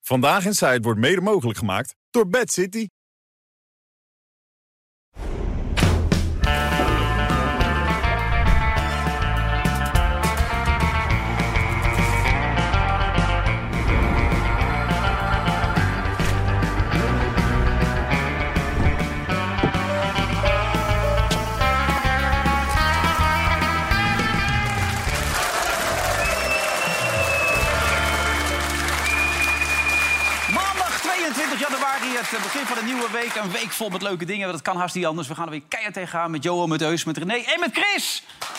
Vandaag Inside wordt mede mogelijk gemaakt door Bad City. Het begin van een nieuwe week. Een week vol met leuke dingen. Dat kan haast niet anders. We gaan er weer keihard tegenaan met Johan, met Eus, met René en met Chris.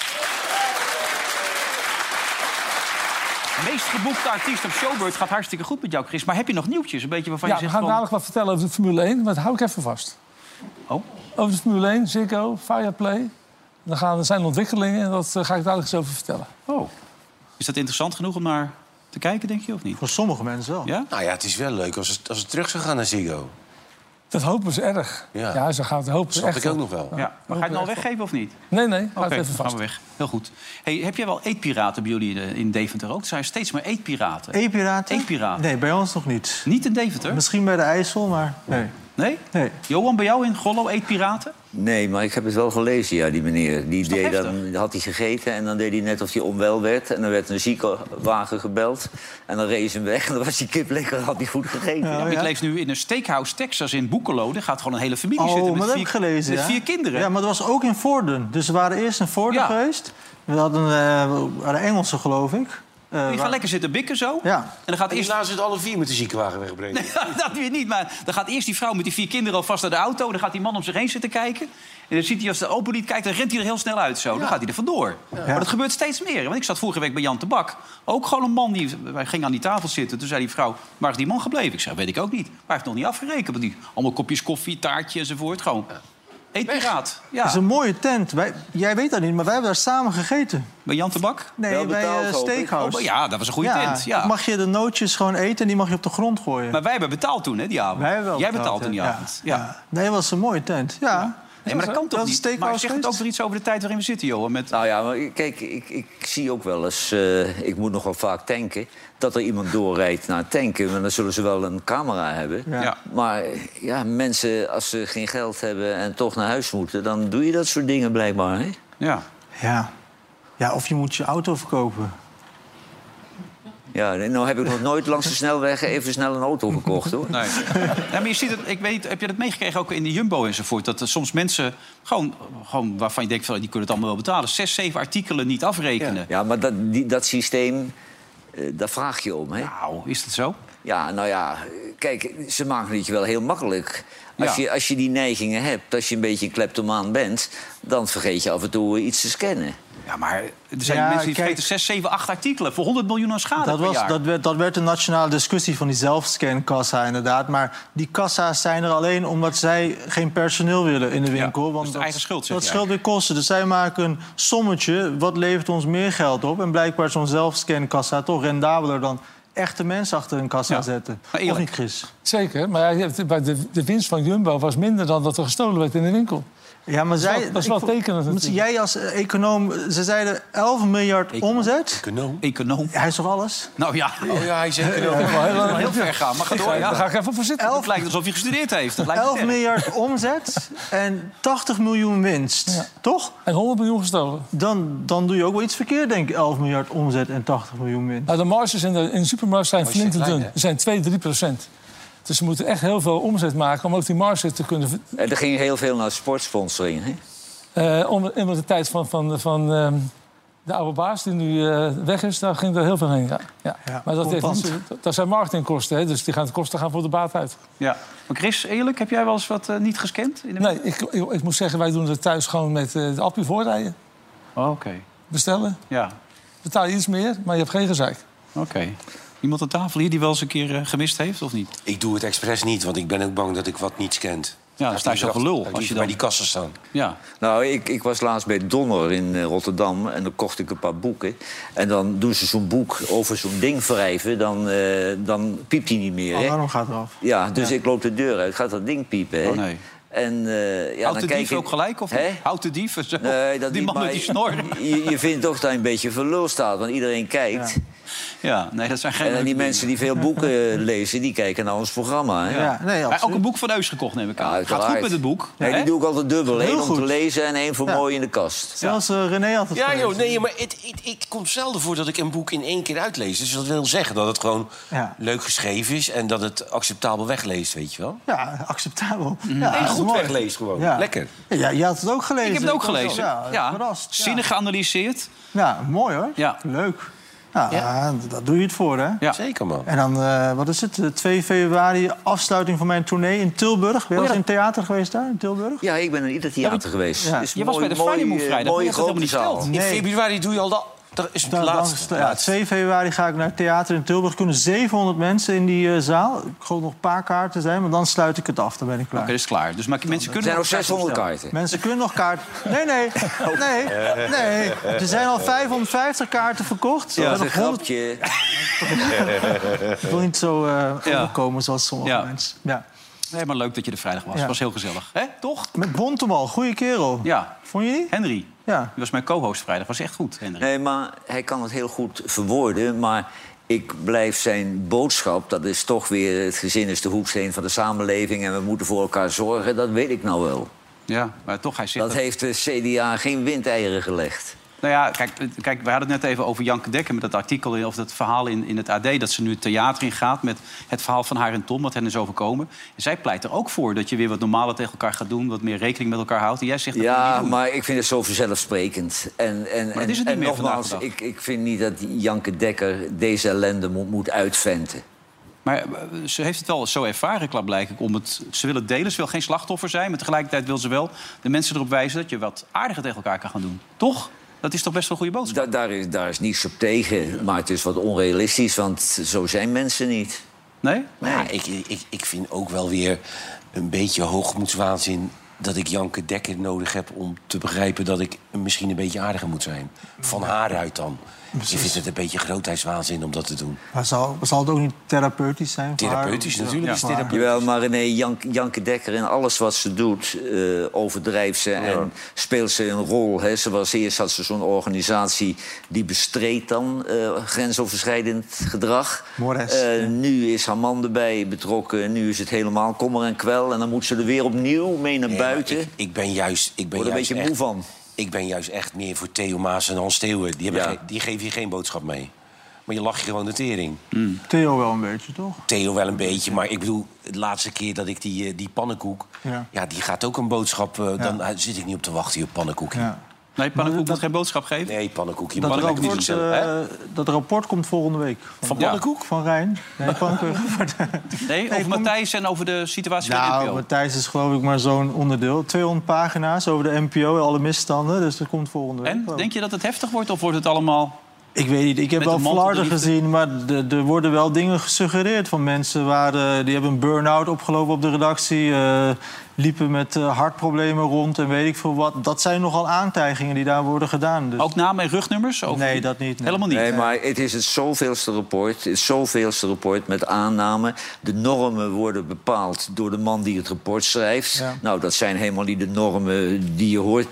De meest geboekte artiest op Showbird gaat hartstikke goed met jou, Chris. Maar heb je nog nieuwtjes? Een beetje waarvan je zegt we gaan dadelijk wat vertellen over de Formule 1. Maar dat hou ik even vast. Oh? Over de Formule 1, Ziggo, Viaplay. Er zijn ontwikkelingen en dat ga ik dadelijk eens over vertellen. Oh. Is dat interessant genoeg om naar te kijken, denk je, of niet? Voor sommige mensen wel. Ja? Nou ja, het is wel leuk als het terug zou gaan naar Ziggo. Dat hopen ze erg. Ja, ze gaan het hopen. Dat snap echt ik ook nog wel. Ja. Maar ga je het nou weggeven of niet? Nee, ga Oké, het even dan vast. gaan we weg. Heel goed. Hey, heb jij wel eetpiraten bij jullie in Deventer ook? Er zijn steeds meer eetpiraten. E-piraten? Eetpiraten. Nee, bij ons nog niet. Niet in Deventer? Misschien bij de IJssel, maar nee. Nee? Nee. Johan, bij jou in Gollo eetpiraten? Nee, maar ik heb het wel gelezen, ja, die meneer. Dan had hij gegeten en dan deed hij net of hij onwel werd. En dan werd een ziekenwagen gebeld. En dan reed ze hem weg en dan was die kip lekker, had hij goed gegeten. Ja, ik lees nu in een steakhouse Texas in Boekelo. Daar gaat gewoon een hele familie zitten met dat heb ik gelezen, met 4 kinderen. Ja, maar dat was ook in Vorden. Dus we waren eerst in Vorden geweest. We waren Engelsen, geloof ik. Die gaan lekker zitten bikken zo. Ja. En dan gaat eerst... Daarna zitten alle 4 met de ziekenwagen wegbrengen. Nee, dat weer niet, maar dan gaat eerst die vrouw met die 4 kinderen alvast naar de auto. Dan gaat die man om zich heen zitten kijken. En dan ziet hij als de open niet kijkt, dan rent hij er heel snel uit zo. Dan gaat hij er vandoor. Ja. Maar dat gebeurt steeds meer. Want ik zat vorige week bij Jan de Bak. Ook gewoon een man, wij gingen aan die tafel zitten. Toen zei die vrouw, waar is die man gebleven? Ik zei, weet ik ook niet. Maar hij heeft nog niet afgerekend. Want die allemaal kopjes koffie, taartje enzovoort. Gewoon eetpiraat. Ja. Het is een mooie tent. Jij weet dat niet, maar wij hebben daar samen gegeten. Bij Jan de Bak? Nee, bij Steakhouse. Oh, ja, dat was een goede tent. Ja. Mag je de nootjes gewoon eten en die mag je op de grond gooien. Maar wij hebben betaald toen, hè, die avond. Jij betaalt toen die avond. Ja. Nee, dat was een mooie tent. Ja. Nee, maar dat kan toch niet? Maar zeg het ook weer iets over de tijd waarin we zitten, Johan. Nou ja, maar kijk, ik zie ook wel eens... ik moet nog wel vaak tanken... dat er iemand doorrijdt naar het tanken. Maar dan zullen ze wel een camera hebben. Ja. Maar ja, mensen, als ze geen geld hebben en toch naar huis moeten... dan doe je dat soort dingen blijkbaar, hè? Ja, of je moet je auto verkopen. Ja, nou heb ik nog nooit langs de snelweg even snel een auto gekocht, hoor. Nee. Ja, maar je ziet het, ik weet, heb je dat meegekregen ook in de Jumbo enzovoort? Dat er soms mensen gewoon waarvan je denkt, van, die kunnen het allemaal wel betalen... 6, 7 artikelen niet afrekenen. Ja, maar dat systeem, daar vraag je om, hè? Nou, is dat zo? Ja, nou ja, kijk, ze maken het je wel heel makkelijk. Als je die neigingen hebt, als je een beetje een kleptomaan bent... dan vergeet je af en toe iets te scannen. Ja, maar er zijn mensen die vergeten 6, 7, 8 artikelen... voor 100 miljoen aan schade per jaar. Dat werd een nationale discussie van die zelfscankassa, inderdaad. Maar die kassa's zijn er alleen omdat zij geen personeel willen in de winkel. Want dat is eigen schuld, zeg dat scheelt weer kosten. Dus zij maken een sommetje, wat levert ons meer geld op? En blijkbaar is zo'n zelfscankassa toch rendabeler dan... echte mensen achter een kassa zetten. Of niet, Chris? Zeker, maar de winst van Jumbo was minder dan dat er gestolen werd in de winkel. Ja, maar dat is wel tekenend. Jij als econoom, ze zeiden 11 miljard omzet. Econoom? Hij is toch alles? Nou ja. Oh ja, hij is econoom. Heel ver gaan, maar ga door. Daar ga ik even voor zitten. Het lijkt alsof je gestudeerd heeft. 11 miljard omzet en 80 miljoen winst. Ja. Toch? En 100 miljoen gestolen. Dan doe je ook wel iets verkeerd, denk ik. 11 miljard omzet en 80 miljoen winst. Nou, de marges in de supermarkt zijn flink te dun. Er zijn 2-3%. Dus ze moeten echt heel veel omzet maken om ook die marge te kunnen... Er ging heel veel naar sportsponsoring, hè? In de tijd van de oude baas die nu weg is, daar ging er heel veel heen. Ja. Maar dat zijn marketingkosten, hè? Dus die kosten gaan voor de baat uit. Ja. Maar Chris, eerlijk, heb jij wel eens wat niet gescand? Nee, ik moet zeggen, wij doen het thuis gewoon met de appje voorrijden. Oh, oké. Bestellen. Ja. Betaal je iets meer, maar je hebt geen gezeik. Oké. Iemand aan tafel hier die wel eens een keer gemist heeft, of niet? Ik doe het expres niet, want ik ben ook bang dat ik wat niet scant. Ja, dan sta je zo voor lul. Als je bij die kassen staan. Ja. Nou, ik was laatst bij Donner in Rotterdam en dan kocht ik een paar boeken. En dan doen ze zo'n boek over zo'n ding wrijven, dan piept hij niet meer. Oh, waarom gaat eraf? Ja, dus ik loop de deur uit, gaat dat ding piepen. Hè? Oh nee. En, houdt de dief ook gelijk? Of houdt de dief? Nee, dat die niet, man met die snor. Je vindt toch dat hij een beetje voor lul staat, want iedereen kijkt. Ja. Ja, nee, dat zijn geen... En die mensen die veel boeken lezen, die kijken naar ons programma. Hè? Ja, nee, ook een boek van Eus gekocht, neem ik aan. Ja, gaat goed met het boek. Nee, die doe ik altijd dubbel. Heel Eén om goed. te lezen en één voor mooi in de kast. Zelfs René had het Ja, gelezen. joh, nee, maar ik kom zelden voor dat ik een boek in 1 keer uitlees. Dus dat wil zeggen dat het gewoon leuk geschreven is... en dat het acceptabel wegleest, weet je wel? Ja, acceptabel. Ja, Nee, dat is goed mooi. wegleest gewoon. Ja. Lekker. Ja, je had het ook gelezen. Ik heb het ook was gelezen. verrast. Zinnig geanalyseerd. Ja, mooi hoor. Ja. Leuk. Ja, daar doe je het voor, hè? Ja. Zeker, man. En dan, wat is het? 2 februari, afsluiting van mijn tournee in Tilburg. Ben je al eens in theater geweest daar, in Tilburg? Ja, ik ben in ieder theater geweest. Ja. Is Je was bij de Friday Move vrijdag, mooie maar je had het grote helemaal niet zaal. Nee. In februari doe je al dat. Dat is het Dan- laatste. dan- 2 februari ga ik naar het theater in Tilburg. Er kunnen 700 mensen in die zaal. Ik geloof nog een paar kaarten zijn, maar dan sluit ik het af. Dan ben ik klaar. Oké, dat is klaar. Dus maar mensen Er kunnen zijn nog kaarten 600 bestellen. kaarten. Mensen kunnen nog kaarten... Nee. Er zijn al 550 kaarten verkocht. Dat Er is zijn een nog 100. grapje. Ik wil niet zo overkomen zoals sommige Ja. mensen. Ja. Nee, maar leuk dat je er vrijdag was. Ja. Het was heel gezellig. Hè? Toch? Met Bontemal, goede kerel. Ja. Vond je die? Henry. Ja. Die was mijn co-host vrijdag. Was echt goed, Henry. Nee, maar hij kan het heel goed verwoorden. Maar ik blijf zijn boodschap... dat is toch weer het gezin is de hoeksteen van de samenleving... en we moeten voor elkaar zorgen, dat weet ik nou wel. Ja, maar toch, hij zegt... Dat heeft de CDA geen windeieren gelegd. Nou ja, kijk, we hadden het net even over Janke Dekker... met dat artikel of dat verhaal in het AD... dat ze nu het theater in gaat met het verhaal van haar en Tom... wat hen is overkomen. En zij pleit er ook voor dat je weer wat normaler tegen elkaar gaat doen... wat meer rekening met elkaar houdt. En jij zegt dat moet je Ja, niet doen. maar ik vind het zo vanzelfsprekend. En dat is het niet meer nogmaals, vandaag de dag. ik vind niet dat Janke Dekker deze ellende moet uitventen. Maar ze heeft het wel zo ervaren, klaarblijkelijk. Ze wil het delen, ze wil geen slachtoffer zijn... maar tegelijkertijd wil ze wel de mensen erop wijzen... dat je wat aardiger tegen elkaar kan gaan doen. Toch? Dat is toch best wel een goede boodschap? Daar is niets op tegen, maar het is wat onrealistisch... want zo zijn mensen niet. Nee? Ja, ik vind ook wel weer een beetje hoogmoedswaanzin... dat ik Janke Dekker nodig heb om te begrijpen... dat ik misschien een beetje aardiger moet zijn. Van haar uit dan. Je vindt het een beetje grootheidswaanzin om dat te doen. Maar zal het ook niet therapeutisch zijn? voor haar? Therapeutisch, natuurlijk is Ja. therapeutisch. Jawel, maar René, Janke Dekker in alles wat ze doet... overdrijft ze en speelt ze een rol. Hè. Eerst had ze zo'n organisatie die bestreed dan grensoverschrijdend gedrag. Mores, Nu is haar man erbij betrokken. Nu is het helemaal kommer en kwel. En dan moet ze er weer opnieuw mee naar buiten. Ik ben juist Ik word er een beetje moe van. Ik ben juist echt meer voor Theo Maas en Hans Steeuwen. Die geven je geen boodschap mee. Maar je lacht je gewoon de tering. Theo wel een beetje, toch? Theo wel een beetje, maar ik bedoel... de laatste keer dat ik die pannenkoek... Ja, die gaat ook een boodschap... Dan zit ik niet op te wachten op pannenkoeken. Ja. Nee, pannenkoek moet geen boodschap geven? Nee, pannenkoekje. Dat Pannenkoek niet rapport, zo zelf, hè? dat rapport komt volgende week. Van pannenkoek? Van Rijn. Nee, pannenkoek. Nee, over Matthijs en over de situatie bij de Nou, NPO. Matthijs is geloof ik maar zo'n onderdeel. 200 pagina's over de NPO en alle misstanden. Dus dat komt volgende week. En, denk je dat het heftig wordt of wordt het allemaal... Ik weet niet, ik heb Met wel de mantel flarden de liefde. gezien... maar er worden wel dingen gesuggereerd van mensen... die hebben een burn-out opgelopen op de redactie... liepen met hartproblemen rond en weet ik veel wat. Dat zijn nogal aantijgingen die daar worden gedaan. Dus... Ook namen en rugnummers? Over... Nee, dat niet. Nee. Helemaal niet? Nee, maar het is het zoveelste rapport. Met aannamen. De normen worden bepaald door de man die het rapport schrijft. Ja. Nou, dat zijn helemaal niet de normen die je hoort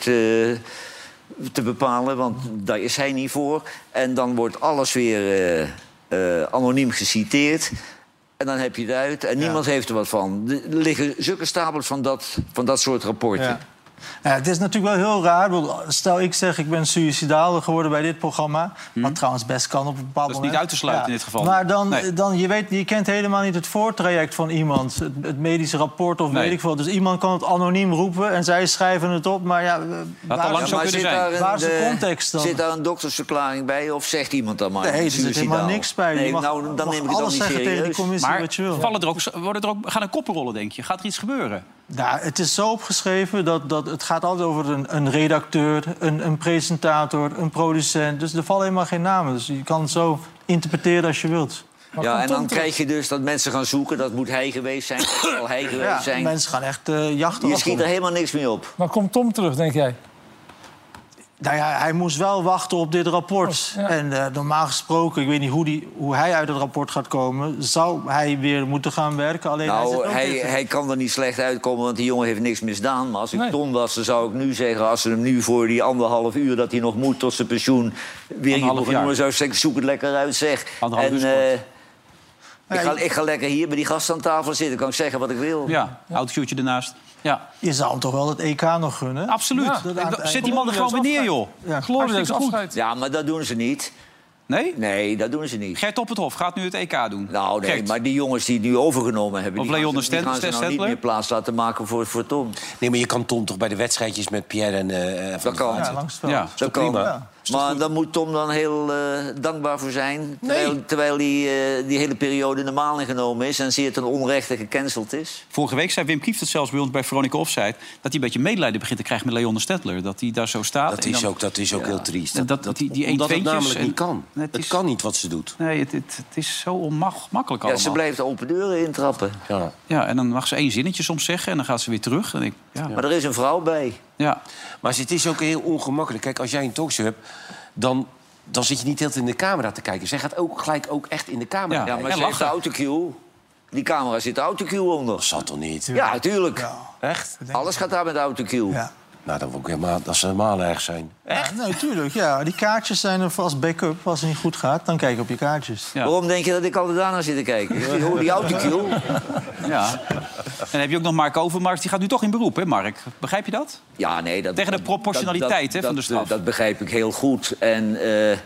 te bepalen. Want daar is hij niet voor. En dan wordt alles weer anoniem geciteerd. En dan heb je het uit. En niemand heeft er wat van. Er liggen zulke stapels van dat soort rapporten. Ja. Ja, het is natuurlijk wel heel raar. Stel, ik zeg ik ben suïcidaal geworden bij dit programma. Wat trouwens best kan op een bepaald moment. Dat is niet uit te sluiten in dit geval. Maar Nee. dan je kent helemaal niet het voortraject van iemand. Het medische rapport of weet ik veel. Dus iemand kan het anoniem roepen en zij schrijven het op. Maar ja, al lang zo Maar kunnen zijn. waar is de context dan? Zit daar een doktersverklaring bij of zegt iemand dan maar? Nee, er zit helemaal niks bij. Nee, Je mag- nou, dan mag neem ik het alles ook niet zeggen tegen die serieus. commissie Maar wat je wil. gaan er koppen rollen, denk je? Gaat er iets gebeuren? Nou, het is zo opgeschreven dat het gaat altijd over een redacteur, een presentator, een producent. Dus er vallen helemaal geen namen. Dus je kan het zo interpreteren als je wilt. Ja, en dan krijg je dus dat mensen gaan zoeken. Dat moet hij geweest zijn, dat zal hij geweest Ja, zijn. mensen gaan echt jachten. Je schiet er helemaal niks mee op. Maar komt Tom terug, denk jij? Nou ja, hij moest wel wachten op dit rapport. Ja. En normaal gesproken, ik weet niet hoe hij uit het rapport gaat komen... zou hij weer moeten gaan werken. Alleen hij kan er niet slecht uitkomen, want die jongen heeft niks misdaan. Maar als ik Ton was, dan zou ik nu zeggen... als ze hem nu voor die 1,5 uur dat hij nog moet tot zijn pensioen... weer hier nog een jongen zou zeggen, zoek het lekker uit, zeg. Ik ga lekker hier bij die gasten aan tafel zitten. Kan ik zeggen wat ik wil. Ja, autootje ernaast. Ja. Je zou hem toch wel het EK nog gunnen? Absoluut. Ja, zet die man er gewoon weer neer, joh. Ja, glorieus afscheid. Ja, maar dat doen ze niet. Nee? Nee, dat doen ze niet. Gert op het Hof gaat nu het EK doen. Nou, nee, Gert. Maar die jongens die het nu overgenomen hebben... Of die Leon gaan ze nou niet meer plaats laten maken voor Tom. Nee, maar je kan Tom toch bij de wedstrijdjes met Pierre en dat kan. Ja, langs het veld. Ja, dat kan. Ja. Maar daar moet Tom dan heel dankbaar voor zijn. Terwijl die hele periode normaal ingenomen is... en zeer ten onrechte gecanceld is. Vorige week zei Wim Kieft het zelfs bij ons bij Veronica Offside... dat hij een beetje medelijden begint te krijgen met Leon Stettler. Dat hij daar zo staat. Dat is ook heel triest. Omdat het namelijk niet kan. Het kan niet wat ze doet. Nee, het is zo onmakkelijk allemaal. Ja, ze blijft open deuren intrappen. Ja, en dan mag ze 1 zinnetje soms zeggen... en dan gaat ze weer terug. En Maar er is een vrouw bij. Ja. Maar het is ook heel ongemakkelijk. Kijk, als jij een talkshow hebt... dan zit je niet heel in de camera te kijken. Zij gaat ook gelijk ook echt in de camera. Ja, maar ze heeft de autocue. Die camera zit de autocue onder. Dat zat toch niet? Ja, natuurlijk. Ja. Echt? Alles gaat daar met de autocue. Ja. Nou, dat ze helemaal erg zijn. Echt? Ja, natuurlijk. Ja. Die kaartjes zijn er als backup. Als het niet goed gaat, dan kijk je op je kaartjes. Ja. Waarom denk je dat ik altijd daarna zit te kijken? Die autocue. Ja. En dan heb je ook nog Mark Overmars. Die gaat nu toch in beroep, hè, Mark? Begrijp je dat? Ja, nee. Tegen de proportionaliteit van de straf. Dat begrijp ik heel goed. En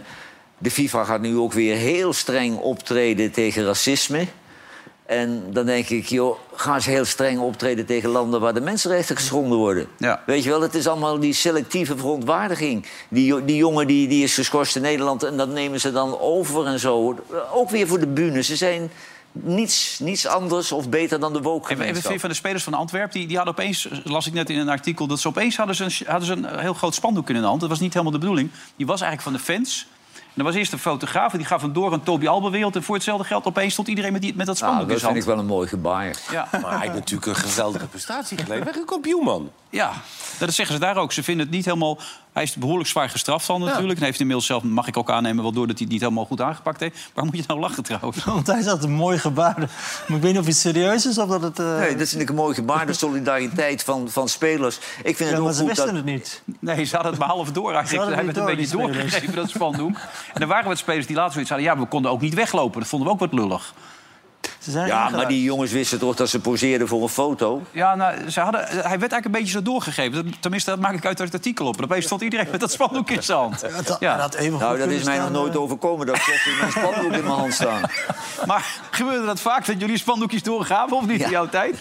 de FIFA gaat nu ook weer heel streng optreden tegen racisme. En dan denk ik, joh, gaan ze heel streng optreden tegen landen waar de mensenrechten geschonden worden. Ja. Weet je wel, het is allemaal die selectieve verontwaardiging. Die jongen die is geschorst in Nederland en dat nemen ze dan over en zo. Ook weer voor de bühne. Ze zijn niets anders of beter dan de woke-gemeenschap. Even van de spelers van Antwerpen, die hadden opeens, las ik net in een artikel... dat ze opeens hadden ze een heel groot spandoek in hun hand. Dat was niet helemaal de bedoeling. Die was eigenlijk van de fans... En er was eerst een fotograaf en die gaf hem door een Toby Alderweireld. En voor hetzelfde geld opeens stond iedereen met dat spandoek in zijn hand. Dat vind ik wel een mooi gebaar. Ja. Maar hij heeft natuurlijk een geweldige prestatie geleverd. Een kampioen, man. Ja, dat zeggen ze daar ook. Ze vinden het niet helemaal... Hij is behoorlijk zwaar gestraft dan natuurlijk. En heeft inmiddels zelf, mag ik ook aannemen, wel door dat hij het niet helemaal goed aangepakt heeft. Waar moet je nou lachen trouwens? Want hij zat een mooi gebaar. Maar ik weet niet of het serieus is of dat het... Nee, dat vind ik een mooi gebaar. De solidariteit van spelers. Ik vind het ook maar ze wisten het niet. Nee, ze hadden het maar half door eigenlijk. Ze hebben het een beetje doorgegeven, dat spandoek. En er waren wat spelers die later zoiets hadden... ja, we konden ook niet weglopen. Dat vonden we ook wat lullig. Ja, maar die jongens wisten toch dat ze poseerden voor een foto? Ja, nou, hij werd eigenlijk een beetje zo doorgegeven. Tenminste, dat maak ik uit het artikel op. En opeens stond iedereen met dat spandoek in zijn hand. Dat is mij nog nooit overkomen. Dat ik met een spandoek in mijn hand staan. Maar gebeurde dat vaak, dat jullie spandoekjes doorgaven? Of niet in jouw tijd?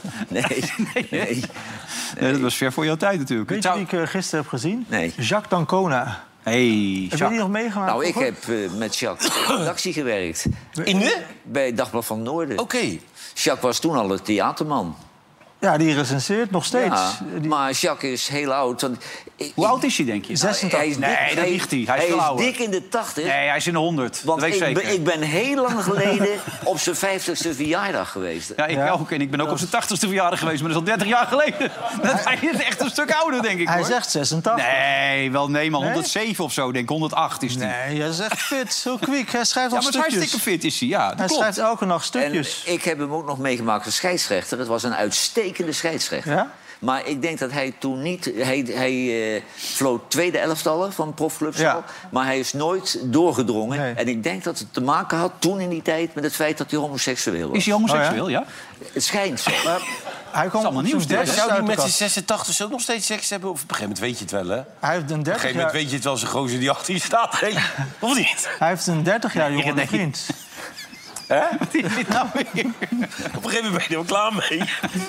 Nee, dat was ver voor jouw tijd natuurlijk. Weet je wie ik gisteren heb gezien? Nee. Jacques d'Ancona. Hey, heb je die nog meegemaakt? Nou, ik heb met Jacques in de redactie gewerkt. Bij Dagblad van het Noorden. Oké. Jacques was toen al een theaterman. Ja, die recenseert nog steeds. Ja, maar Jacques is heel oud. Hoe oud is hij, denk je? 86. Nee, dat ligt hij. Hij is dik in de 80. Nee, hij is in de 100. Want dat weet ik zeker. Ik ben heel lang geleden op zijn 50ste verjaardag geweest. Ja, ik ook. En ik ben ook op zijn 80ste verjaardag geweest. Maar dat is al 30 jaar geleden. Hij is echt een stuk ouder, denk ik. Hij zegt 86. Nee, maar 107 of zo. Denk ik, 108 is hij. Nee, hij is echt fit. Zo quick. Hij schrijft al stukjes. Ja, maar hartstikke fit is hij. Ja, hij schrijft elke nacht stukjes. En ik heb hem ook nog meegemaakt als scheidsrechter. Het was een uitstekende scheidsrechter. Ja? Maar ik denk dat hij toen niet... Hij floot tweede elftallen van profclubs al. Maar hij is nooit doorgedrongen. Nee. En ik denk dat het te maken had toen in die tijd... met het feit dat hij homoseksueel was. Is hij homoseksueel, ja? Het schijnt zo. Hij komt allemaal nieuws. Zou hij met zijn 86 ook nog steeds seks hebben? Of op een gegeven moment weet je het wel, hè? Hij heeft een 30 Op een gegeven moment weet je het wel, zo'n gozer die achter je staat. Of niet? Hij heeft een 30 jaar jongere vriend. Hè? Wat is dit nou weer? Op een gegeven moment ben je er wel klaar mee.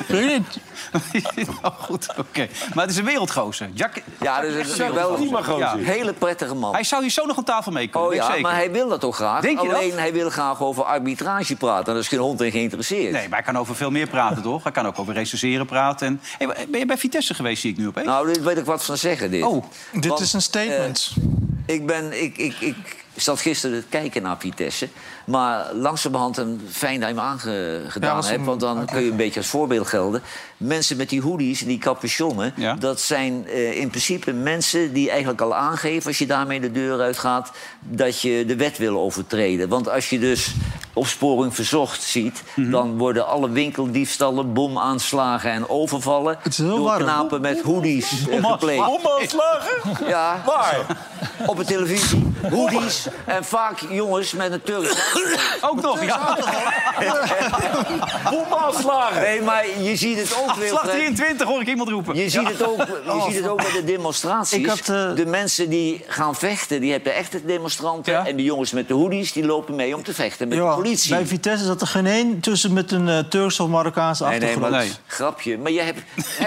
Oh, goed, oké. Maar het is een wereldgozer. Ja, dus het is wel een hele prettige man. Hij zou hier zo nog aan tafel mee komen. Oh ja, zeker. Maar hij wil dat toch graag. Denk je alleen dat? hij wil graag over arbitrage praten. Daar is geen hond in geïnteresseerd. Nee, maar hij kan over veel meer praten, toch? Hij kan ook over recenseren praten. En... Hey, ben je bij Vitesse geweest, zie ik nu opeens? Nou, dit weet ik wat van zeggen, dit. Dit is een statement. zat gisteren te kijken naar Vitesse. Maar langzamerhand een Feyenoord aangedaan hebt. Want dan kun je een beetje als voorbeeld gelden. Mensen met die hoodies, die capuchonnen... dat zijn in principe mensen die eigenlijk al aangeven... als je daarmee de deur uitgaat, dat je de wet wil overtreden. Want als je dus opsporing verzocht ziet... dan worden alle winkeldiefstallen, bomaanslagen en overvallen... door knapen met hoodies gepleegd. Bomaanslagen? Ja. Waar? Op de televisie. Hoodies en vaak jongens met een Turks. Ook nog, ja. Bomaanslagen. Nee, maar je ziet het ook weer. Slag 23 hoor ik iemand roepen. Je ziet het ook bij de demonstraties. De mensen die gaan vechten, die hebben echte demonstranten. Ja. En de jongens met de hoodies, die lopen mee om te vechten met de politie. Bij Vitesse zat er geen één tussen met een Turks of Marokkaanse achtergrond. Nee. Grapje. Maar hebben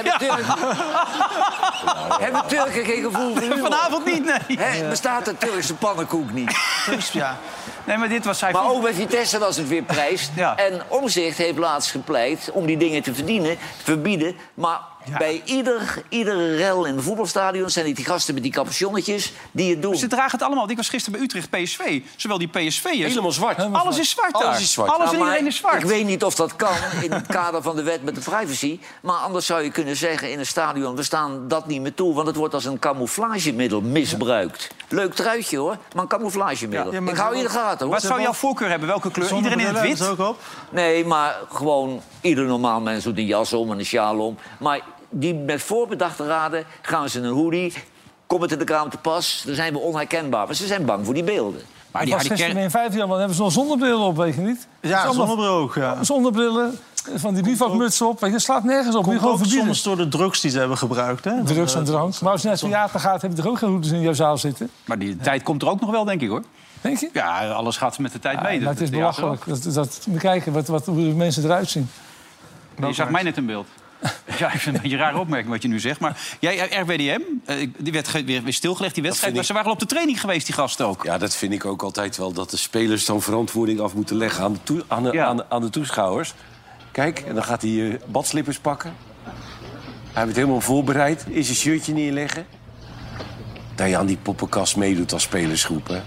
Turken geen gevoel voor humor? Vanavond niet, nee. Bestaat de Turkse pannenkoek niet? Ja. Nee, maar dit was hij. Maar ook bij Vitesse was het weer prijs. Ja. En Omtzigt heeft laatst gepleit om die dingen te verbieden. Maar bij iedere rel in de voetbalstadion zijn die gasten met die capuchonnetjes die het doen. Ze dragen het allemaal. Ik was gisteren bij Utrecht PSV. Zowel die PSV'ers. Helemaal zwart. Alles is zwart daar. Alles is zwart. Alles en iedereen is zwart. Ik weet niet of dat kan in het kader van de wet met de privacy. Maar anders zou je kunnen zeggen in een stadion... we staan dat niet meer toe, want het wordt als een camouflagemiddel misbruikt. Leuk truitje, hoor, maar een camouflagemiddel. Ik hou je in de gaten, hoor. Wat zou jouw voorkeur hebben? Welke kleur? Iedereen in het wit? Ook op? Nee, maar gewoon ieder normaal mens doet een jas om en een sjaal om. Maar die met voorbedachte raden gaan ze een hoodie... Komt het in de Kamer te pas, dan zijn we onherkenbaar. Maar ze zijn bang voor die beelden. Maar die in 5 jaar hebben ze nog zonnebrillen op, weet je niet? Ja, zonnebril ook, ja. Zonnebrillen, van die bivakmutsen op. Je slaat nergens op. Komt ook soms door de drugs die ze hebben gebruikt, hè? Drugs en drank. Maar als je naar het theater gaat, heb je toch ook geen hoeders in jouw zaal zitten? Maar die tijd komt er ook nog wel, denk ik, hoor. Denk je? Ja, alles gaat met de tijd mee. Maar het is belachelijk. We kijken hoe de mensen eruit zien. Je zag mij net in beeld. Ja, ik vind het een beetje een rare opmerking wat je nu zegt. Maar jij, RWDM, die werd weer stilgelegd, die wedstrijd. Maar ze waren al op de training geweest, die gasten ook. Ja, dat vind ik ook altijd wel. Dat de spelers dan verantwoording af moeten leggen aan de toeschouwers. Kijk, en dan gaat hij badslippers pakken. Hij heeft helemaal voorbereid. Is een shirtje neerleggen. Dat je aan die poppenkast meedoet als spelersgroep, hè.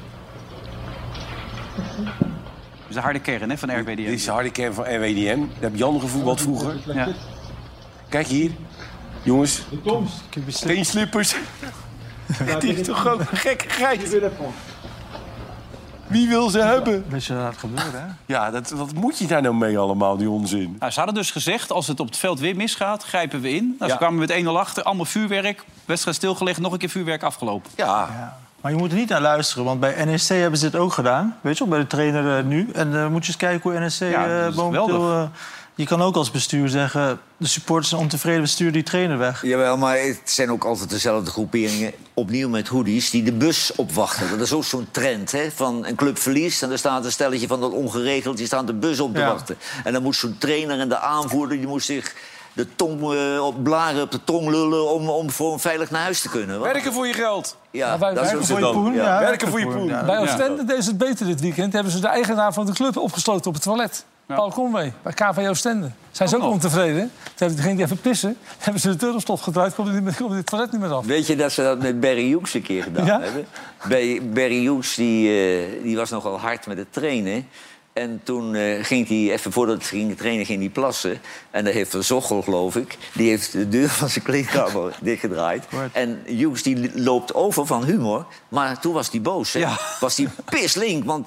Dat is de harde kern, hè, van RWDM. Dit is de harde kern van RWDM. Daar heb Jan gevoetbald vroeger. Ja. Kijk hier. Jongens. Geen slippers. Het is toch ook een gekkigheid. Wie wil ze hebben? Weet je dat het gebeurt, hè? Ja, wat moet je daar nou mee allemaal, die onzin? Nou, ze hadden dus gezegd, als het op het veld weer misgaat, grijpen we in. Nou, ze kwamen met 1-0 achter, allemaal vuurwerk. Wedstrijd stilgelegd, nog een keer vuurwerk afgelopen. Ja. Maar je moet er niet naar luisteren, want bij NEC hebben ze dit ook gedaan. Weet je wel, bij de trainer nu. En moet je eens kijken hoe NEC momenteel... Je kan ook als bestuur zeggen... de supporters zijn ontevreden, we sturen die trainer weg. Jawel, maar het zijn ook altijd dezelfde groeperingen... opnieuw met hoodies, die de bus opwachten. Dat is ook zo'n trend, hè? Van een club verliest... en er staat een stelletje van dat ongeregeld... die staan de bus op te wachten. En dan moet zo'n trainer en de aanvoerder... die moet zich de tong blaren op de tong lullen... om voor veilig naar huis te kunnen. Werken voor je geld. Ja, werken voor je poen. Ja, werken voor je poen. Ja. Bij Oostende deed het beter dit weekend. Hebben ze de eigenaar van de club opgesloten op het toilet. Ja. Paul Conway, bij KV Oostende. Zijn ze ook ontevreden? Toen ging hij even pissen. Hebben ze de deur op slot gedraaid, komt het toilet niet meer af. Weet je dat ze dat met Barry Hughes een keer gedaan hebben? Barry Hughes die was nogal hard met het trainen. En toen ging hij, even voordat hij ging trainen, ging hij plassen. En daar heeft Zochel, geloof ik, die heeft de deur van zijn kleedkamer dichtgedraaid. En Hughes die loopt over van humor. Maar toen was hij boos. Hè? Ja. Was hij pislink. Want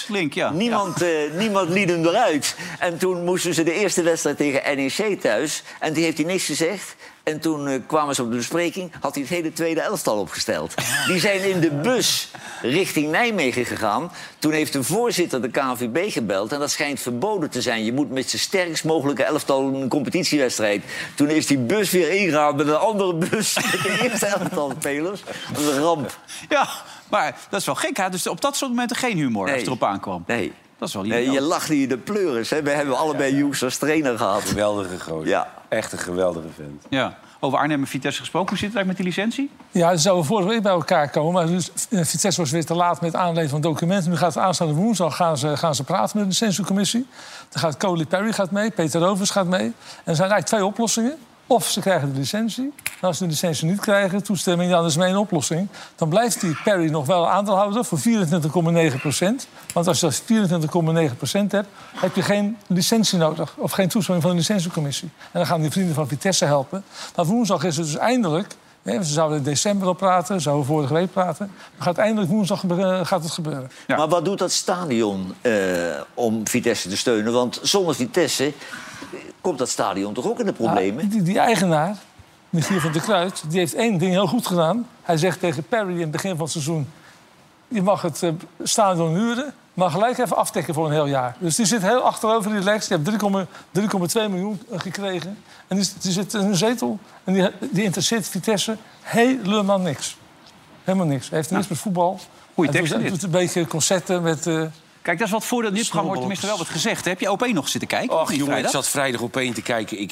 niemand liet hem eruit. En toen moesten ze de eerste wedstrijd tegen NEC thuis. En die heeft hij niks gezegd. En toen kwamen ze op de bespreking, had hij het hele tweede elftal opgesteld. Die zijn in de bus richting Nijmegen gegaan. Toen heeft de voorzitter de KNVB gebeld. En dat schijnt verboden te zijn. Je moet met z'n sterkst mogelijke elftal een competitiewedstrijd. Toen is die bus weer ingehaald met een andere bus. Met de eerste elftal spelers. Dat is een ramp. Ja, maar dat is wel gek. Hè? Dus op dat soort momenten geen humor als het erop aankwam. Nee. Dat is wel idioot. Je lacht hier de pleuris. Hè? We hebben allebei Hughes als trainer gehad. Geweldige gozer. Ja. Echt een geweldige vent. Ja. Over Arnhem en Vitesse gesproken. Hoe zit het eigenlijk met die licentie? Ja, ze zouden vorige week bij elkaar komen. Maar Vitesse was weer te laat met aanleveren van documenten. Nu gaat het aanstaande woensdag gaan ze praten met de licentiecommissie. Dan gaat Coley Perry mee, Peter Rovers gaat mee. En er zijn eigenlijk 2 oplossingen. Of ze krijgen de licentie. En als ze de licentie niet krijgen, toestemming, dan is er maar één oplossing. Dan blijft die Perry nog wel aandeelhouder voor 24,9%. Want als je 24,9% hebt, heb je geen licentie nodig. Of geen toestemming van de licentiecommissie. En dan gaan die vrienden van Vitesse helpen. Maar woensdag is het dus eindelijk... Ze zouden in december al praten, zouden vorige week praten. Maar uiteindelijk woensdag gaat het gebeuren. Ja. Maar wat doet dat stadion om Vitesse te steunen? Want zonder Vitesse komt dat stadion toch ook in de problemen? Ja, die eigenaar, Michiel van der Kruijt, die heeft één ding heel goed gedaan. Hij zegt tegen Perry in het begin van het seizoen... je mag het stadion huren, maar gelijk even afdekken voor een heel jaar. Dus die zit heel achterover relaxed. Die heeft 3,2 miljoen gekregen. En die zit in een zetel. En die interesseert Vitesse helemaal niks. Helemaal niks. Hij heeft niks met voetbal. Goeie tekst. Hij doet een beetje concerten met... Kijk, dat is wat voordeel. Dit programma wordt tenminste wel wat gezegd. Heb je op 1 nog zitten kijken? Och, jongen, ik zat vrijdag op 1 te kijken.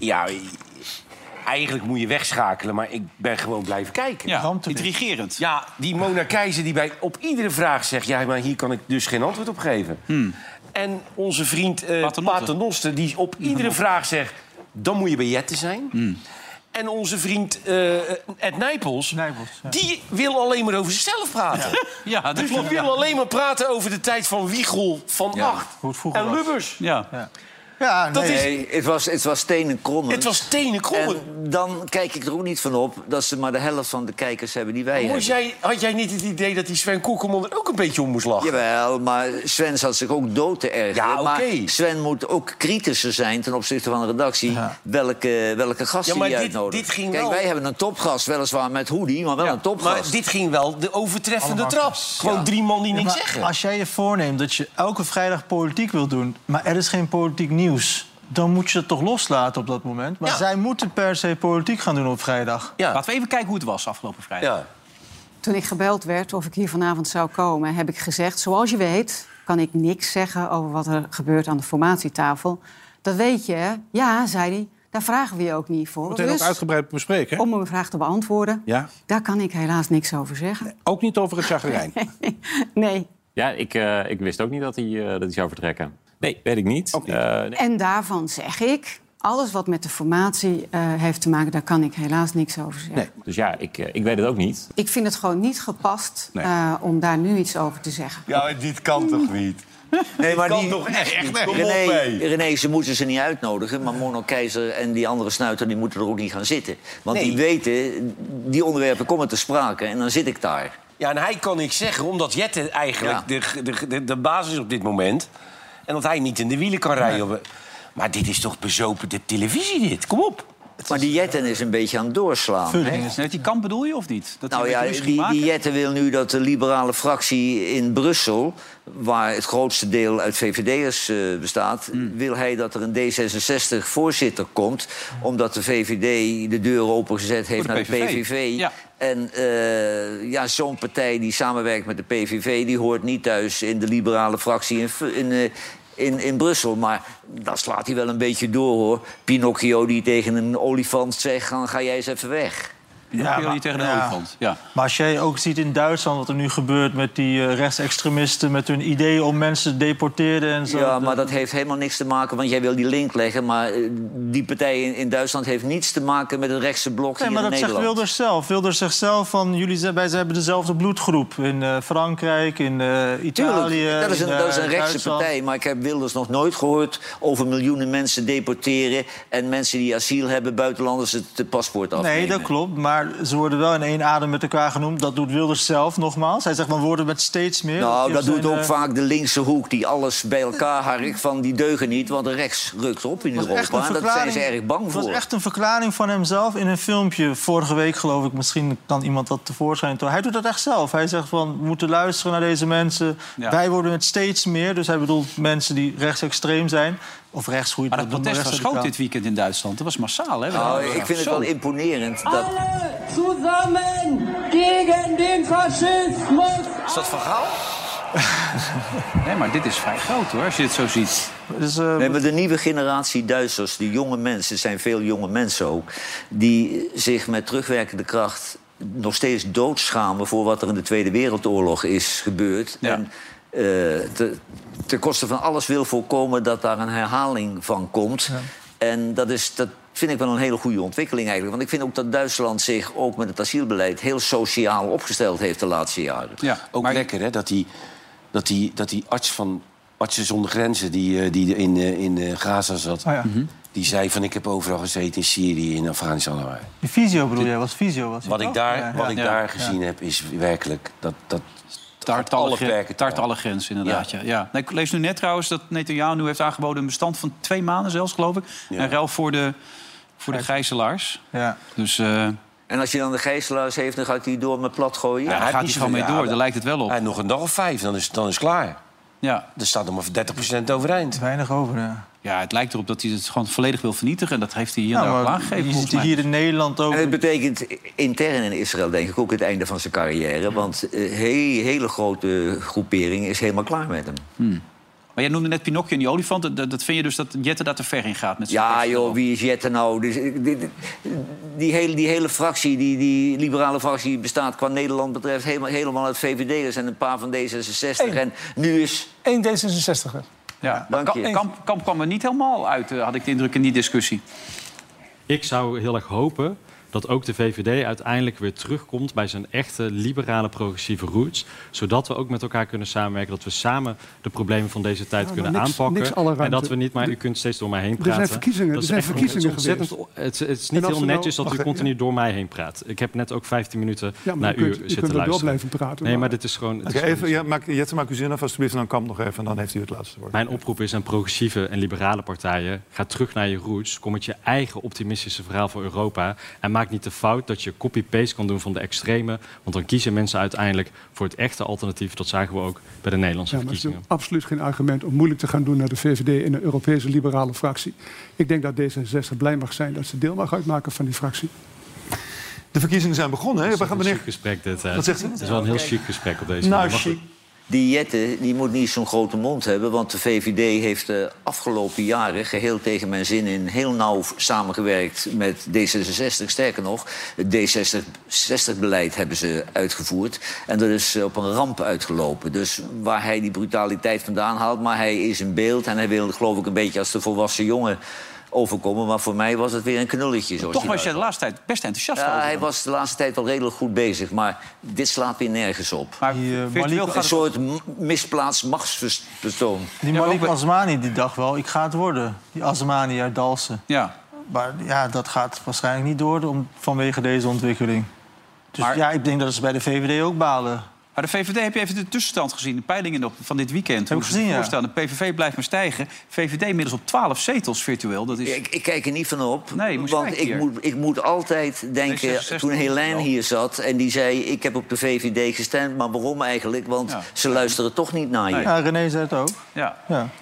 Eigenlijk moet je wegschakelen, maar ik ben gewoon blijven kijken. Ja, intrigerend. Ja, die Mona Keizer die bij op iedere vraag zegt... ja, maar hier kan ik dus geen antwoord op geven. En onze vriend Paternoster, die op iedere vraag zegt... dan moet je bij Jette zijn. En onze vriend Ed Nijpels, die wil alleen maar over zichzelf praten. Ja, dat dus klopt. die wil alleen maar praten over de tijd van Wiegel, Van Acht en Lubbers. Ja. Ja, het was stenen krommen. Het was stenen krommen. En dan kijk ik er ook niet van op dat ze maar de helft van de kijkers hebben die wij hebben. Had jij niet het idee dat die Sven Kokkelman er ook een beetje om moest lachen? Jawel, maar Sven zat zich ook dood te ergeren. Ja, maar Sven moet ook kritischer zijn ten opzichte van de redactie. Ja. Welke gasten die uitnodigen. Kijk, wij hebben een topgast, weliswaar met hoodie, maar wel een topgast. Maar dit ging wel de overtreffende trap. Gewoon 3 man die niks zeggen. Als jij je voorneemt dat je elke vrijdag politiek wil doen... maar er is geen politiek nieuws... dan moet je het toch loslaten op dat moment. Maar zij moeten per se politiek gaan doen op vrijdag. Ja. Laten we even kijken hoe het was afgelopen vrijdag. Ja. Toen ik gebeld werd of ik hier vanavond zou komen... heb ik gezegd, zoals je weet, kan ik niks zeggen... over wat er gebeurt aan de formatietafel. Dat weet je, hè? Ja, zei hij. Daar vragen we je ook niet voor. Meteen ook uitgebreid bespreken. Om een vraag te beantwoorden, daar kan ik helaas niks over zeggen. Ook niet over het chagrijn? Nee. Ja, ik wist ook niet dat hij zou vertrekken. Nee, weet ik niet. Nee. En daarvan zeg ik, alles wat met de formatie heeft te maken... daar kan ik helaas niks over zeggen. Nee. Dus ja, ik weet het ook niet. Ik vind het gewoon niet gepast om daar nu iets over te zeggen. Ja, dit kan toch niet? Nee, maar kan toch echt niet? René, ze moeten ze niet uitnodigen... maar Mono Keizer en die andere snuiter die moeten er ook niet gaan zitten. Want die weten, die onderwerpen komen te sprake en dan zit ik daar. Ja, en hij kan niks zeggen, omdat Jette eigenlijk de basis is op dit moment... En dat hij niet in de wielen kan rijden. Nee. Maar dit is toch bezopen de televisie, dit? Kom op. Maar die Jetten is een beetje aan het doorslaan. Die Kamp bedoel je of niet? Dat die Jetten wil nu dat de liberale fractie in Brussel... waar het grootste deel uit VVD'ers bestaat... wil hij dat er een D66-voorzitter komt... omdat de VVD de deur opengezet heeft naar de PVV. Ja. En zo'n partij die samenwerkt met de PVV... die hoort niet thuis in de liberale fractie in Brussel. Maar dan slaat hij wel een beetje door, hoor. Pinocchio die tegen een olifant zegt... ga jij eens even weg. Pinocchio tegen een olifant, Maar als jij ook ziet in Duitsland wat er nu gebeurt... met die rechtsextremisten, met hun ideeën om mensen te deporteren en zo. Ja, maar dat heeft helemaal niks te maken, want jij wil die link leggen... maar die partij in Duitsland heeft niets te maken met het rechtse blok hier in Nederland. Maar dat zegt Wilders zelf. Wilders zegt zelf van, wij hebben dezelfde bloedgroep. In Frankrijk, in Italië. Tuurlijk, dat is een rechtse partij, maar ik heb Wilders nog nooit gehoord... over miljoenen mensen deporteren... en mensen die asiel hebben, buitenlanders het paspoort afnemen. Nee, dat klopt, maar ze worden wel in één adem met elkaar genoemd. Dat doet Wilders zelf nogmaals. Hij zegt, we worden met steeds meer. Nou, dat doet ook vaak de linkse hoek die alles bij elkaar harkt van die deugen niet. Want de rechts rukt op in Europa. En dat zijn ze erg bang voor. Het was echt een verklaring van hemzelf in een filmpje. Vorige week, geloof ik, misschien kan iemand dat tevoorschijn tonen. Hij doet dat echt zelf. Hij zegt van, we moeten luisteren naar deze mensen. Ja. Wij worden met steeds meer. Dus hij bedoelt mensen die rechtsextreem zijn. Of rechts, hoe je maar het protest was groot dit weekend in Duitsland. Dat was massaal, hè? Nou, ik vind het wel imponerend. Alle samen tegen den fascismus. Is dat Van Gaal? Nee, maar dit is vrij groot, hoor, als je het zo ziet. Nee, maar de nieuwe generatie Duitsers, de jonge mensen... zijn veel jonge mensen ook... die zich met terugwerkende kracht nog steeds doodschamen... voor wat er in de Tweede Wereldoorlog is gebeurd. Ja. En ten koste van alles wil voorkomen dat daar een herhaling van komt. Ja. En dat vind ik wel een hele goede ontwikkeling eigenlijk. Want ik vind ook dat Duitsland zich ook met het asielbeleid heel sociaal opgesteld heeft de laatste jaren. Ja, ook lekker, hè, dat die arts van Artsen zonder Grenzen die in Gaza zat... die zei van ik heb overal gezeten in Syrië, in Afghanistan. Die fysio bedoel jij, was fysio? Wat ik daar gezien heb, is werkelijk... dat tart alle grenzen, inderdaad. Ja. Nee, ik lees nu net trouwens dat Netanyahu heeft aangeboden... een bestand van 2 maanden zelfs, geloof ik. Ja. En ruil voor de gijzelaars. Ja. Dus... En als je dan de gijzelaars heeft, dan gaat hij door met plat gooien? Ja, daar gaat hij gewoon mee door, daar lijkt het wel op. Hij nog een dag of 5, dan is het klaar. Ja. Er staat nog maar 30% overeind. Weinig over, ja. Ja, het lijkt erop dat hij het gewoon volledig wil vernietigen. En dat heeft hij hier al aangegeven. Je ziet hier in Nederland ook... En het betekent intern in Israël denk ik ook het einde van zijn carrière. Want een hele grote groepering is helemaal klaar met hem. Maar jij noemde net Pinocchio en die olifant. Dat vind je dus dat Jette daar te ver in gaat? Met ja, joh, wie is Jette nou? Dus, die hele fractie, die liberale fractie... bestaat qua Nederland betreft helemaal uit VVD'ers... en een paar van D66. En nu is... 1 D66er. Ja, Kamp kwam er niet helemaal uit, had ik de indruk, in die discussie. Ik zou heel erg hopen dat ook de VVD uiteindelijk weer terugkomt... bij zijn echte liberale progressieve roots. Zodat we ook met elkaar kunnen samenwerken. Dat we samen de problemen van deze tijd kunnen aanpakken. En dat we niet maar... U kunt steeds door mij heen praten. Er zijn verkiezingen, geweest. Het is niet heel netjes dat u continu door mij heen praat. Ik heb net ook 15 minuten naar u zitten luisteren. Blijven praten. Nee, maar dit is gewoon... Jette, maak uw zin af alsjeblieft en dan Kamp nog even. En dan heeft u het laatste woord. Mijn oproep is aan progressieve en liberale partijen. Ga terug naar je roots. Kom met je eigen optimistische verhaal voor Europa. En maak niet de fout dat je copy-paste kan doen van de extreme. Want dan kiezen mensen uiteindelijk voor het echte alternatief. Dat zagen we ook bij de Nederlandse verkiezingen. Maar het is absoluut geen argument om moeilijk te gaan doen naar de VVD in een Europese liberale fractie. Ik denk dat D66 blij mag zijn dat ze deel mag uitmaken van die fractie. De verkiezingen zijn begonnen, hè? Het is een chic gesprek dit. Wat zegt u? Het is wel een heel chic gesprek op deze manier. Chic. Die Jette die moet niet zo'n grote mond hebben... want de VVD heeft de afgelopen jaren geheel tegen mijn zin... in heel nauw samengewerkt met D66. Sterker nog, het D66-beleid hebben ze uitgevoerd. En dat is op een ramp uitgelopen. Dus waar hij die brutaliteit vandaan haalt... maar hij is in beeld en hij wil, geloof ik, een beetje als de volwassen jongen... overkomen, maar voor mij was het weer een knulletje. Toch was je de laatste tijd best enthousiast over. Hij was de laatste tijd wel redelijk goed bezig, maar dit slaat weer nergens op. Maar een soort misplaatst machtsvertoon. Die Malik Asmani die dacht wel, ik ga het worden. Die Asmani uit Dalsen. Ja. Maar ja, dat gaat waarschijnlijk niet door vanwege deze ontwikkeling. Dus ik denk dat ze bij de VVD ook balen. Maar de VVD, heb je even de tussenstand gezien? De peilingen van dit weekend. Heb ik gezien, ja. De PVV blijft maar stijgen. VVD inmiddels op 12 zetels virtueel. Dat is... Ik kijk er niet van op. Nee, want ik moet altijd denken... Toen Helene hier zat en die zei... ik heb op de VVD gestemd, maar waarom eigenlijk? Want ze luisteren toch niet naar je. Nee. Ja, René zei het ook. Ja.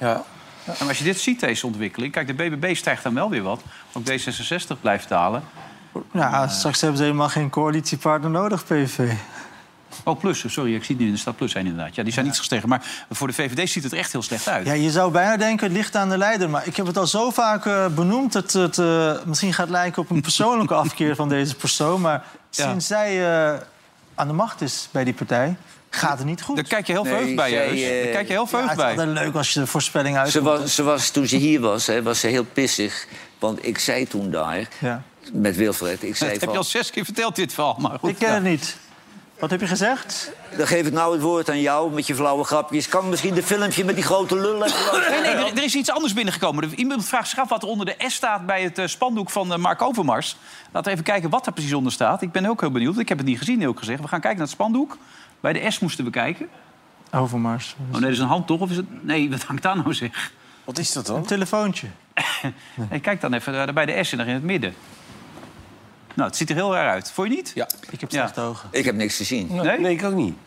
En als je dit ziet, deze ontwikkeling... Kijk, de BBB stijgt dan wel weer wat. Ook D66 blijft dalen. Ja, straks hebben ze helemaal geen coalitiepartner nodig, PVV. Oh, Plus, sorry, ik zie het nu in de stad Plus zijn inderdaad. Ja, die zijn iets gestegen. Maar voor de VVD ziet het er echt heel slecht uit. Ja, je zou bijna denken, het ligt aan de leider. Maar ik heb het al zo vaak benoemd... dat het misschien gaat lijken op een persoonlijke afkeer van deze persoon. Maar sinds zij aan de macht is bij die partij... gaat het niet goed. Daar kijk je heel verheugd bij, Daar kijk je heel verheugd bij. Het is altijd leuk als je de voorspelling uit. Ze was toen ze hier was, was ze heel pissig. Want ik zei toen daar, met Wilfred... heb je al 6 keer verteld, dit verhaal. Maar goed, ik ken het niet. Wat heb je gezegd? Dan geef ik nou het woord aan jou met je flauwe grapjes. Kan misschien de filmpje met die grote lullen... Nee, er is iets anders binnengekomen. Iemand vraagt zich af wat er onder de S staat bij het spandoek van Mark Overmars. Laten we even kijken wat er precies onder staat. Ik ben ook heel benieuwd. Ik heb het niet gezien, heel gezegd. We gaan kijken naar het spandoek. Bij de S moesten we kijken. Overmars. Oh nee, dat is een hand toch? Of is het... Nee, wat hangt daar nou zeg? Wat is dat dan? Een telefoontje. Hey, kijk dan even bij de S en daar in het midden. Nou, het ziet er heel raar uit. Vond je niet? Ja. Ik heb slechte ogen. Ik heb niks gezien. Nee, ik ook niet.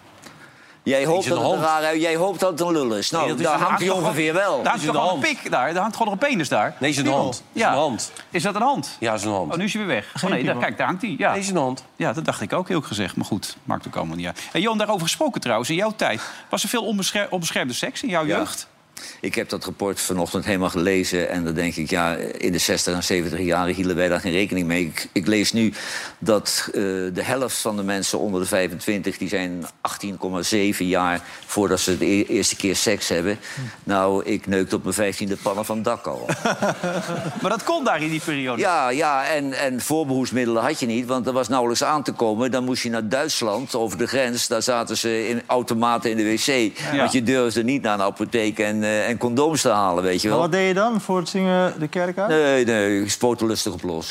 Jij hoopt dat het er raar uit. Jij hoopt dat het een lul is. Nou, daar hangt hij ongeveer wel. Daar hangt gewoon een pik daar. Daar hangt gewoon nog een penis daar. Nee, is een hand. Is dat een hand? Ja, is een hand. Oh, nu is hij weer weg. Oh nee, kijk, daar hangt hij. Ja. Nee, is een hand. Ja, dat dacht ik ook heel gezegd. Maar goed, maakt ook allemaal niet uit. En Johan, daarover gesproken trouwens. In jouw tijd was er veel onbeschermde seks in jouw jeugd? Ik heb dat rapport vanochtend helemaal gelezen. En dan denk ik, ja, in de 60 en 70 jaren hielden wij daar geen rekening mee. Ik lees nu dat de helft van de mensen onder de 25... die zijn 18,7 jaar voordat ze de eerste keer seks hebben. Nou, ik neukte op mijn 15e pannen van het dak al. Maar dat kon daar in die periode? Ja, en voorbehoedsmiddelen had je niet, want er was nauwelijks aan te komen. Dan moest je naar Duitsland, over de grens. Daar zaten ze in automaten in de wc. Ja. Want je durfde niet naar een apotheek en condooms te halen, weet je wel. Maar wat deed je dan voor het zingen de kerk uit? Nee, ik spoot lustig op los.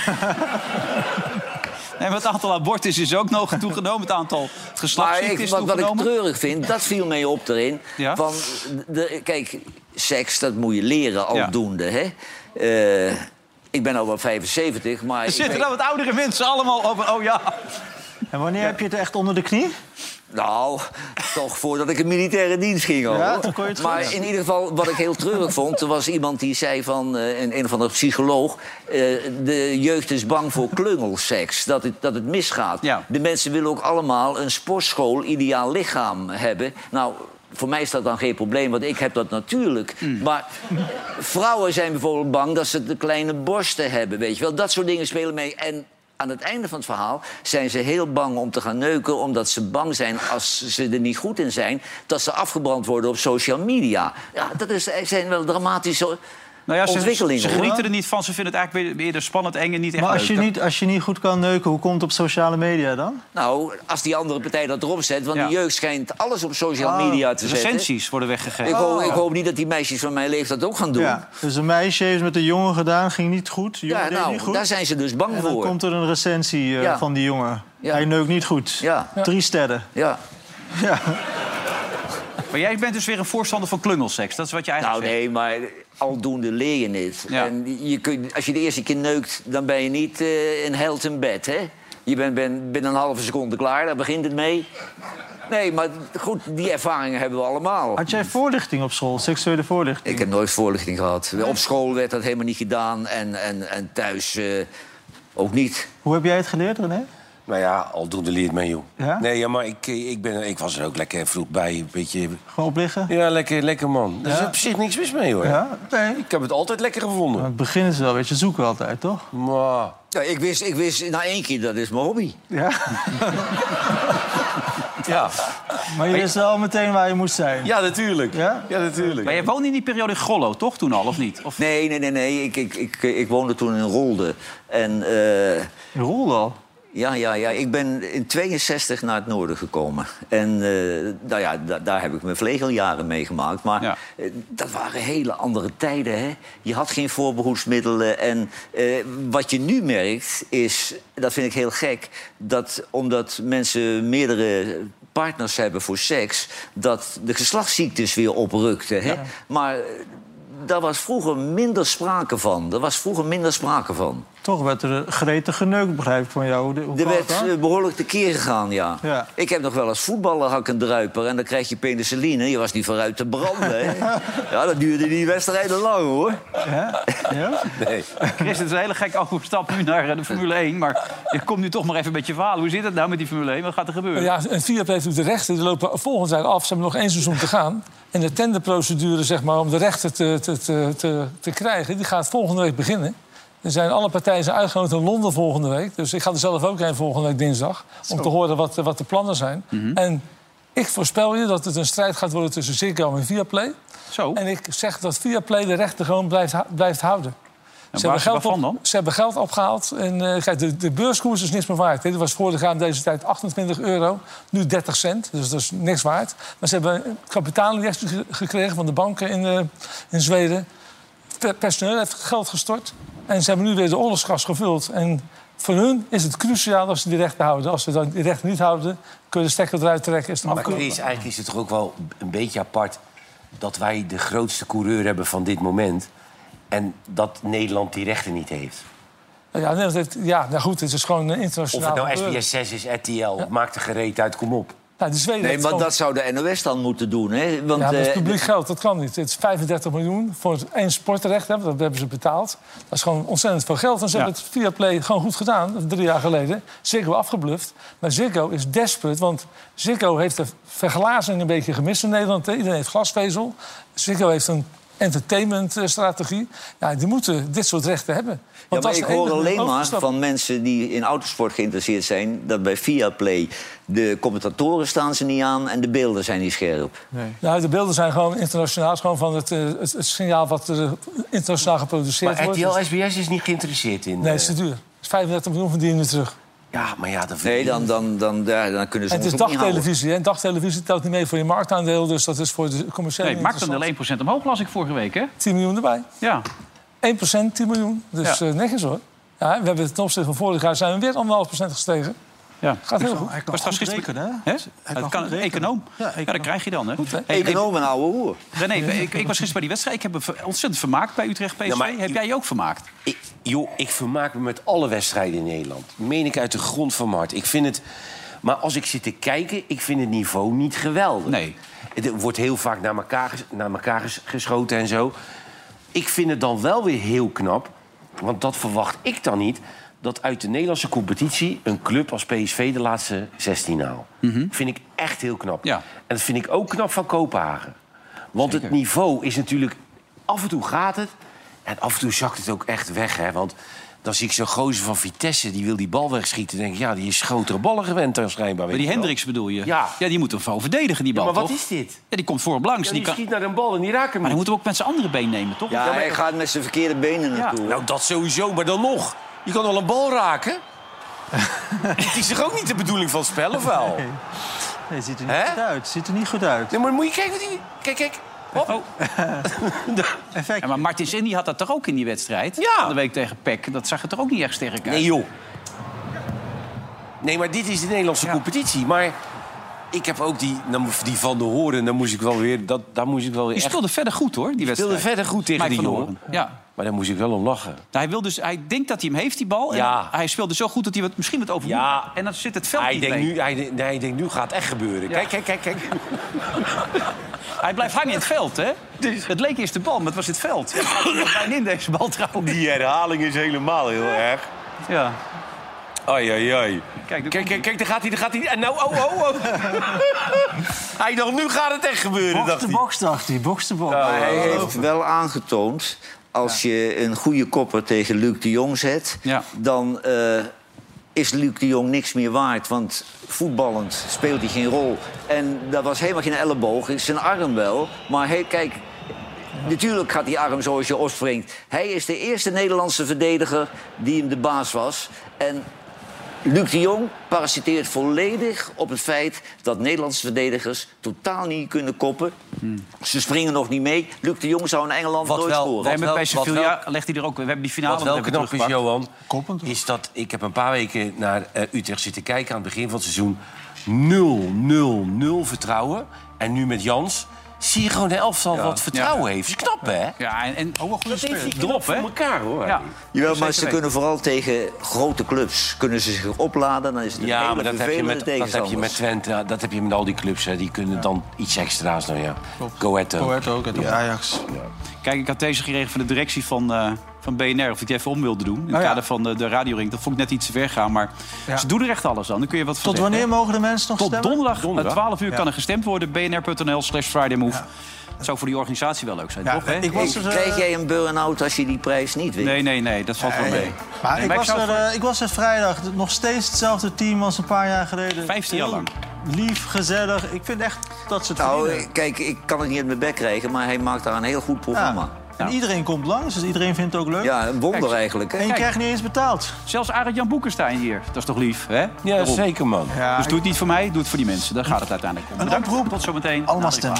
En het aantal abortus is ook nog toegenomen. Het aantal geslachtsziekten is toegenomen. Wat ik treurig vind, dat viel mee op erin. Ja? Van kijk, seks, dat moet je leren aldoende, hè. Ik ben al wel 75, maar... Er zitten nou wat oudere mensen allemaal over... Oh ja. En wanneer heb je het echt onder de knie? Nou, toch voordat ik in militaire dienst ging al. Ja, toen kon je het maar in ieder geval, wat ik heel treurig vond... er was iemand die zei van, een of andere psycholoog... de jeugd is bang voor klungelseks, dat het misgaat. Ja. De mensen willen ook allemaal een sportschool, ideaal lichaam hebben. Nou, voor mij is dat dan geen probleem, want ik heb dat natuurlijk. Maar vrouwen zijn bijvoorbeeld bang dat ze de kleine borsten hebben, weet je wel. Dat soort dingen spelen mee. En aan het einde van het verhaal zijn ze heel bang om te gaan neuken... omdat ze bang zijn, als ze er niet goed in zijn... dat ze afgebrand worden op social media. Ja, dat zijn wel dramatische ontwikkelingen. Ze genieten er niet van. Ze vinden het eigenlijk weer spannend, eng en niet echt maar leuk. als je niet goed kan neuken, hoe komt het op sociale media dan? Nou, als die andere partij dat erop zet... want de jeugd schijnt alles op social media te zetten. Recensies worden weggegeven. Ik hoop niet dat die meisjes van mijn leeftijd ook gaan doen. Ja, dus een meisje heeft met een jongen gedaan, ging niet goed. Ja, nou, daar zijn ze dus bang en voor. dan komt er een recensie van die jongen. Ja. Hij neukt niet goed. Ja. 3 sterren. Ja. Maar jij bent dus weer een voorstander van klungelseks. Dat is wat je eigenlijk zegt. Nee, maar aldoende leer je het. Ja. En als je de eerste keer neukt, dan ben je niet een held in bed, hè? Je bent binnen een halve seconde klaar, daar begint het mee. Nee, maar goed, die ervaringen hebben we allemaal. Had jij voorlichting op school, seksuele voorlichting? Ik heb nooit voorlichting gehad. Op school werd dat helemaal niet gedaan en thuis ook niet. Hoe heb jij het geleerd, René? Nou ja, aldoende leert mee, joh. Ja? Nee, ja, maar ik was er ook lekker vroeg bij. Een beetje... Gewoon opliggen? Ja, lekker man. Er is op zich niks mis mee, hoor. Ja? Nee. Ik heb het altijd lekker gevonden. Maar het begin is wel een beetje zoeken altijd, toch? Maar... Ja, ik wist na 1 keer, dat is mijn hobby. Ja? Ja. Maar je wist wel meteen waar je moest zijn? Ja, natuurlijk. Ja? Ja, natuurlijk. Maar jij woonde in die periode in Grollo, toch, toen al, of niet? Of... Nee. Ik woonde toen in Rolde. In Rolde al? Ja. Ik ben in 62 naar het noorden gekomen. En daar heb ik mijn vlegeljaren meegemaakt. Maar dat waren hele andere tijden, hè. Je had geen voorbehoedsmiddelen. En wat je nu merkt is, dat vind ik heel gek... dat omdat mensen meerdere partners hebben voor seks... dat de geslachtsziektes weer oprukten, hè. Ja. Maar... daar was vroeger minder sprake van. Toch werd er gretig geneukt, begrijp ik van jou. Er werd behoorlijk tekeer gegaan, ja. Ik heb nog wel als voetballer had ik een druiper... en dan krijg je penicilline. Je was niet vooruit te branden, hè. Ja, dat duurde die wedstrijden lang, hoor. Ja? Nee. Chris, het is een hele gekke overstap nu naar de Formule 1. Maar je komt nu toch maar even met je verhaal. Hoe zit het nou met die Formule 1? Wat gaat er gebeuren? Ja, en Viaplay doet de rechten. Die lopen volgend jaar af. Ze hebben nog 1 seizoen te gaan. En de tenderprocedure, zeg maar, om de rechten te krijgen... die gaat volgende week beginnen. Alle partijen zijn uitgenodigd in Londen volgende week. Dus ik ga er zelf ook heen volgende week dinsdag. Om te horen wat de plannen zijn. En ik voorspel je dat het een strijd gaat worden tussen Ziggo en Viaplay. Zo. En ik zeg dat Viaplay de rechten gewoon blijft houden. Ze hebben geld opgehaald. En kijk, de beurskoers is niks meer waard. Dat was vorig jaar in deze tijd €28. Nu 30 cent. Dus dat is niks waard. Maar ze hebben kapitaalinjectie gekregen van de banken in Zweden. Personeel heeft geld gestort. En ze hebben nu weer de oorlogskas gevuld. En voor hun is het cruciaal dat ze die rechten houden. Als ze dan die rechten niet houden, kun je de stekker eruit trekken. Is het maar Chris, eigenlijk is het toch ook wel een beetje apart... dat wij de grootste coureur hebben van dit moment... en dat Nederland die rechten niet heeft. Ja, nou goed, het is gewoon internationaal. Of het nou SBS6 is, RTL, maakt er gereed uit, kom op. Nou, de Zweden Nee, maar dat zou de NOS dan moeten doen, hè? Want, ja, dat is publiek geld, dat kan niet. Het is 35 miljoen voor één sportrecht, dat hebben ze betaald. Dat is gewoon ontzettend veel geld. En ze hebben het via Play gewoon goed gedaan, 3 jaar geleden. Ziggo afgebluft. Maar Ziggo is desperate, want Ziggo heeft de verglazing een beetje gemist in Nederland. Iedereen heeft glasvezel. Ziggo heeft een entertainmentstrategie. Ja, die moeten dit soort rechten hebben. Want ja, maar ik hoor alleen maar van mensen die in autosport geïnteresseerd zijn... dat bij Viaplay de commentatoren staan ze niet aan... en de beelden zijn niet scherp. Nee. Ja, de beelden zijn gewoon internationaal. Gewoon van het signaal wat internationaal geproduceerd wordt. Maar RTL SBS is niet geïnteresseerd in... Nee, het is te duur. Het is 35 miljoen verdienen we terug. Ja, maar ja, dan kunnen ze... Het is dagtelevisie, en dagtelevisie telt niet mee voor je marktaandeel... dus dat is voor de commerciële... Nee, marktaandeel 1% omhoog las ik vorige week, hè? 10 miljoen erbij. Ja. 1%, 10 miljoen. Dus netjes, hoor. Ja, we hebben ten opzichte van vorig jaar zijn we weer 1,5% gestegen. Ja. Gaat heel goed. Hij kan goed rekenen, hè? Dat kan een econoom. Ja, dat krijg je dan, hè? Econoom en ouwe hoer. René, ik was gisteren bij die wedstrijd. Ik heb me ontzettend vermaakt bij Utrecht PSV. Ja, heb jij je ook vermaakt? Ik vermaak me met alle wedstrijden in Nederland. Meen ik uit de grond van mijn hart. Ik vind het... Maar als ik zit te kijken, ik vind het niveau niet geweldig. Nee. Er wordt heel vaak naar elkaar geschoten en zo. Ik vind het dan wel weer heel knap, want dat verwacht ik dan niet... dat uit de Nederlandse competitie een club als PSV de laatste 16 haalt. Vind ik echt heel knap. Ja. En dat vind ik ook knap van Kopenhagen. Want het niveau is natuurlijk... Af en toe gaat het en af en toe zakt het ook echt weg. Hè? Want dan zie ik zo'n gozer van Vitesse, die wil die bal wegschieten. Dan denk ik, ja, die is grotere ballen gewend dan schijnbaar. Maar die Hendricks bedoel je? Ja, die moet hem wel verdedigen, die bal, maar wat toch? is dit? Ja, die komt voor hem langs. Ja, die schiet naar een bal en die raakt hem. Maar hij moet hem ook met zijn andere been nemen, toch? Ja, maar hij gaat met zijn verkeerde benen naartoe. Nou, dat sowieso, maar dan nog. Je kan wel een bal raken. Het is toch ook niet de bedoeling van het spel, of wel? Nee, ziet er niet goed uit. Ziet er niet goed uit. Nee, maar moet je kijken wat die... Kijk. Hop. Ja, maar Martins Indy had dat toch ook in die wedstrijd? Ja. Van de week tegen PEC. Dat zag er toch ook niet echt sterk uit? Nee, joh. Nee, maar dit is de Nederlandse competitie. Maar ik heb ook die Van der Hoorn. Daar moest ik wel weer... Die speelde verder goed, hoor, die wedstrijd. Speelde verder goed tegen die jongen. Ja. Maar daar moest ik wel om lachen. Hij denkt dat hij hem heeft, die bal. En hij speelde zo goed dat hij misschien wat over moet. Ja. En dan zit het veld niet mee. Hij denkt, nu gaat het echt gebeuren. Ja. Kijk. Hij blijft hangen in het veld, hè? Het leek eerst de bal, maar het was het veld. Ja, hij gaat bijna in deze bal trouwens. Die herhaling is helemaal heel erg. Ja. Ai. Kijk, daar gaat hij. En nou, Hij dacht, nu gaat het echt gebeuren. Box dacht hij, box. Maar hij heeft wel aangetoond... als je een goede kopper tegen Luc de Jong zet... dan is Luc de Jong niks meer waard. Want voetballend speelt hij geen rol. En dat was helemaal geen elleboog. Zijn arm wel. Maar kijk... Natuurlijk gaat die arm zoals je opspringt. Hij is de eerste Nederlandse verdediger die hem de baas was. En Luc de Jong parasiteert volledig op het feit... dat Nederlandse verdedigers totaal niet kunnen koppen. Ze springen nog niet mee. Luc de Jong zou in Engeland nooit scoren. Bij Sevilla legt hij er ook... We hebben die finale... Wat wel knap is, Johan, is dat... Ik heb een paar weken naar Utrecht zitten kijken... aan het begin van het seizoen. 0 vertrouwen. En nu met Jans... zie je gewoon de elftal wat vertrouwen heeft. Dat is knap, hè? Ja, en dat heeft hij knap voor elkaar, hoor. Ja. Jawel, maar ze kunnen vooral tegen grote clubs kunnen ze zich opladen. Dan is het maar dat heb je met Twente, dat heb je met al die clubs. Hè. Die kunnen dan iets extra's nog, ja. Go Ahead ook. En Ajax. Ja. Kijk, ik had deze gekregen van de directie van BNR... of ik die even om wilde doen. In het kader van de radioring. Dat vond ik net iets te ver gaan. Maar ze doen er echt alles aan. Dan kun je wat Tot wanneer mogen de mensen nog stemmen? Tot donderdag 12 uur kan er gestemd worden. bnr.nl/FridayMove. Dat zou voor die organisatie wel leuk zijn, toch? Hè? Krijg jij een burn-out als je die prijs niet wint? Nee, dat valt wel mee. Maar ik was er vrijdag. Nog steeds hetzelfde team als een paar jaar geleden. 15 jaar lang. Lief, gezellig. Ik vind echt dat ze het verdienen. Kijk, ik kan het niet uit mijn bek krijgen... maar hij maakt daar een heel goed programma. En iedereen komt langs, dus iedereen vindt het ook leuk. Ja, een wonder eigenlijk. Hè? En je krijgt niet eens betaald. Zelfs Arend-Jan Boekenstein hier. Dat is toch lief, hè? Ja, zeker, man. Ja, dus doe het niet voor mij, doe het voor die mensen. Daar gaat het uiteindelijk om. Een oproep. Tot zometeen. Allemaal stemmen.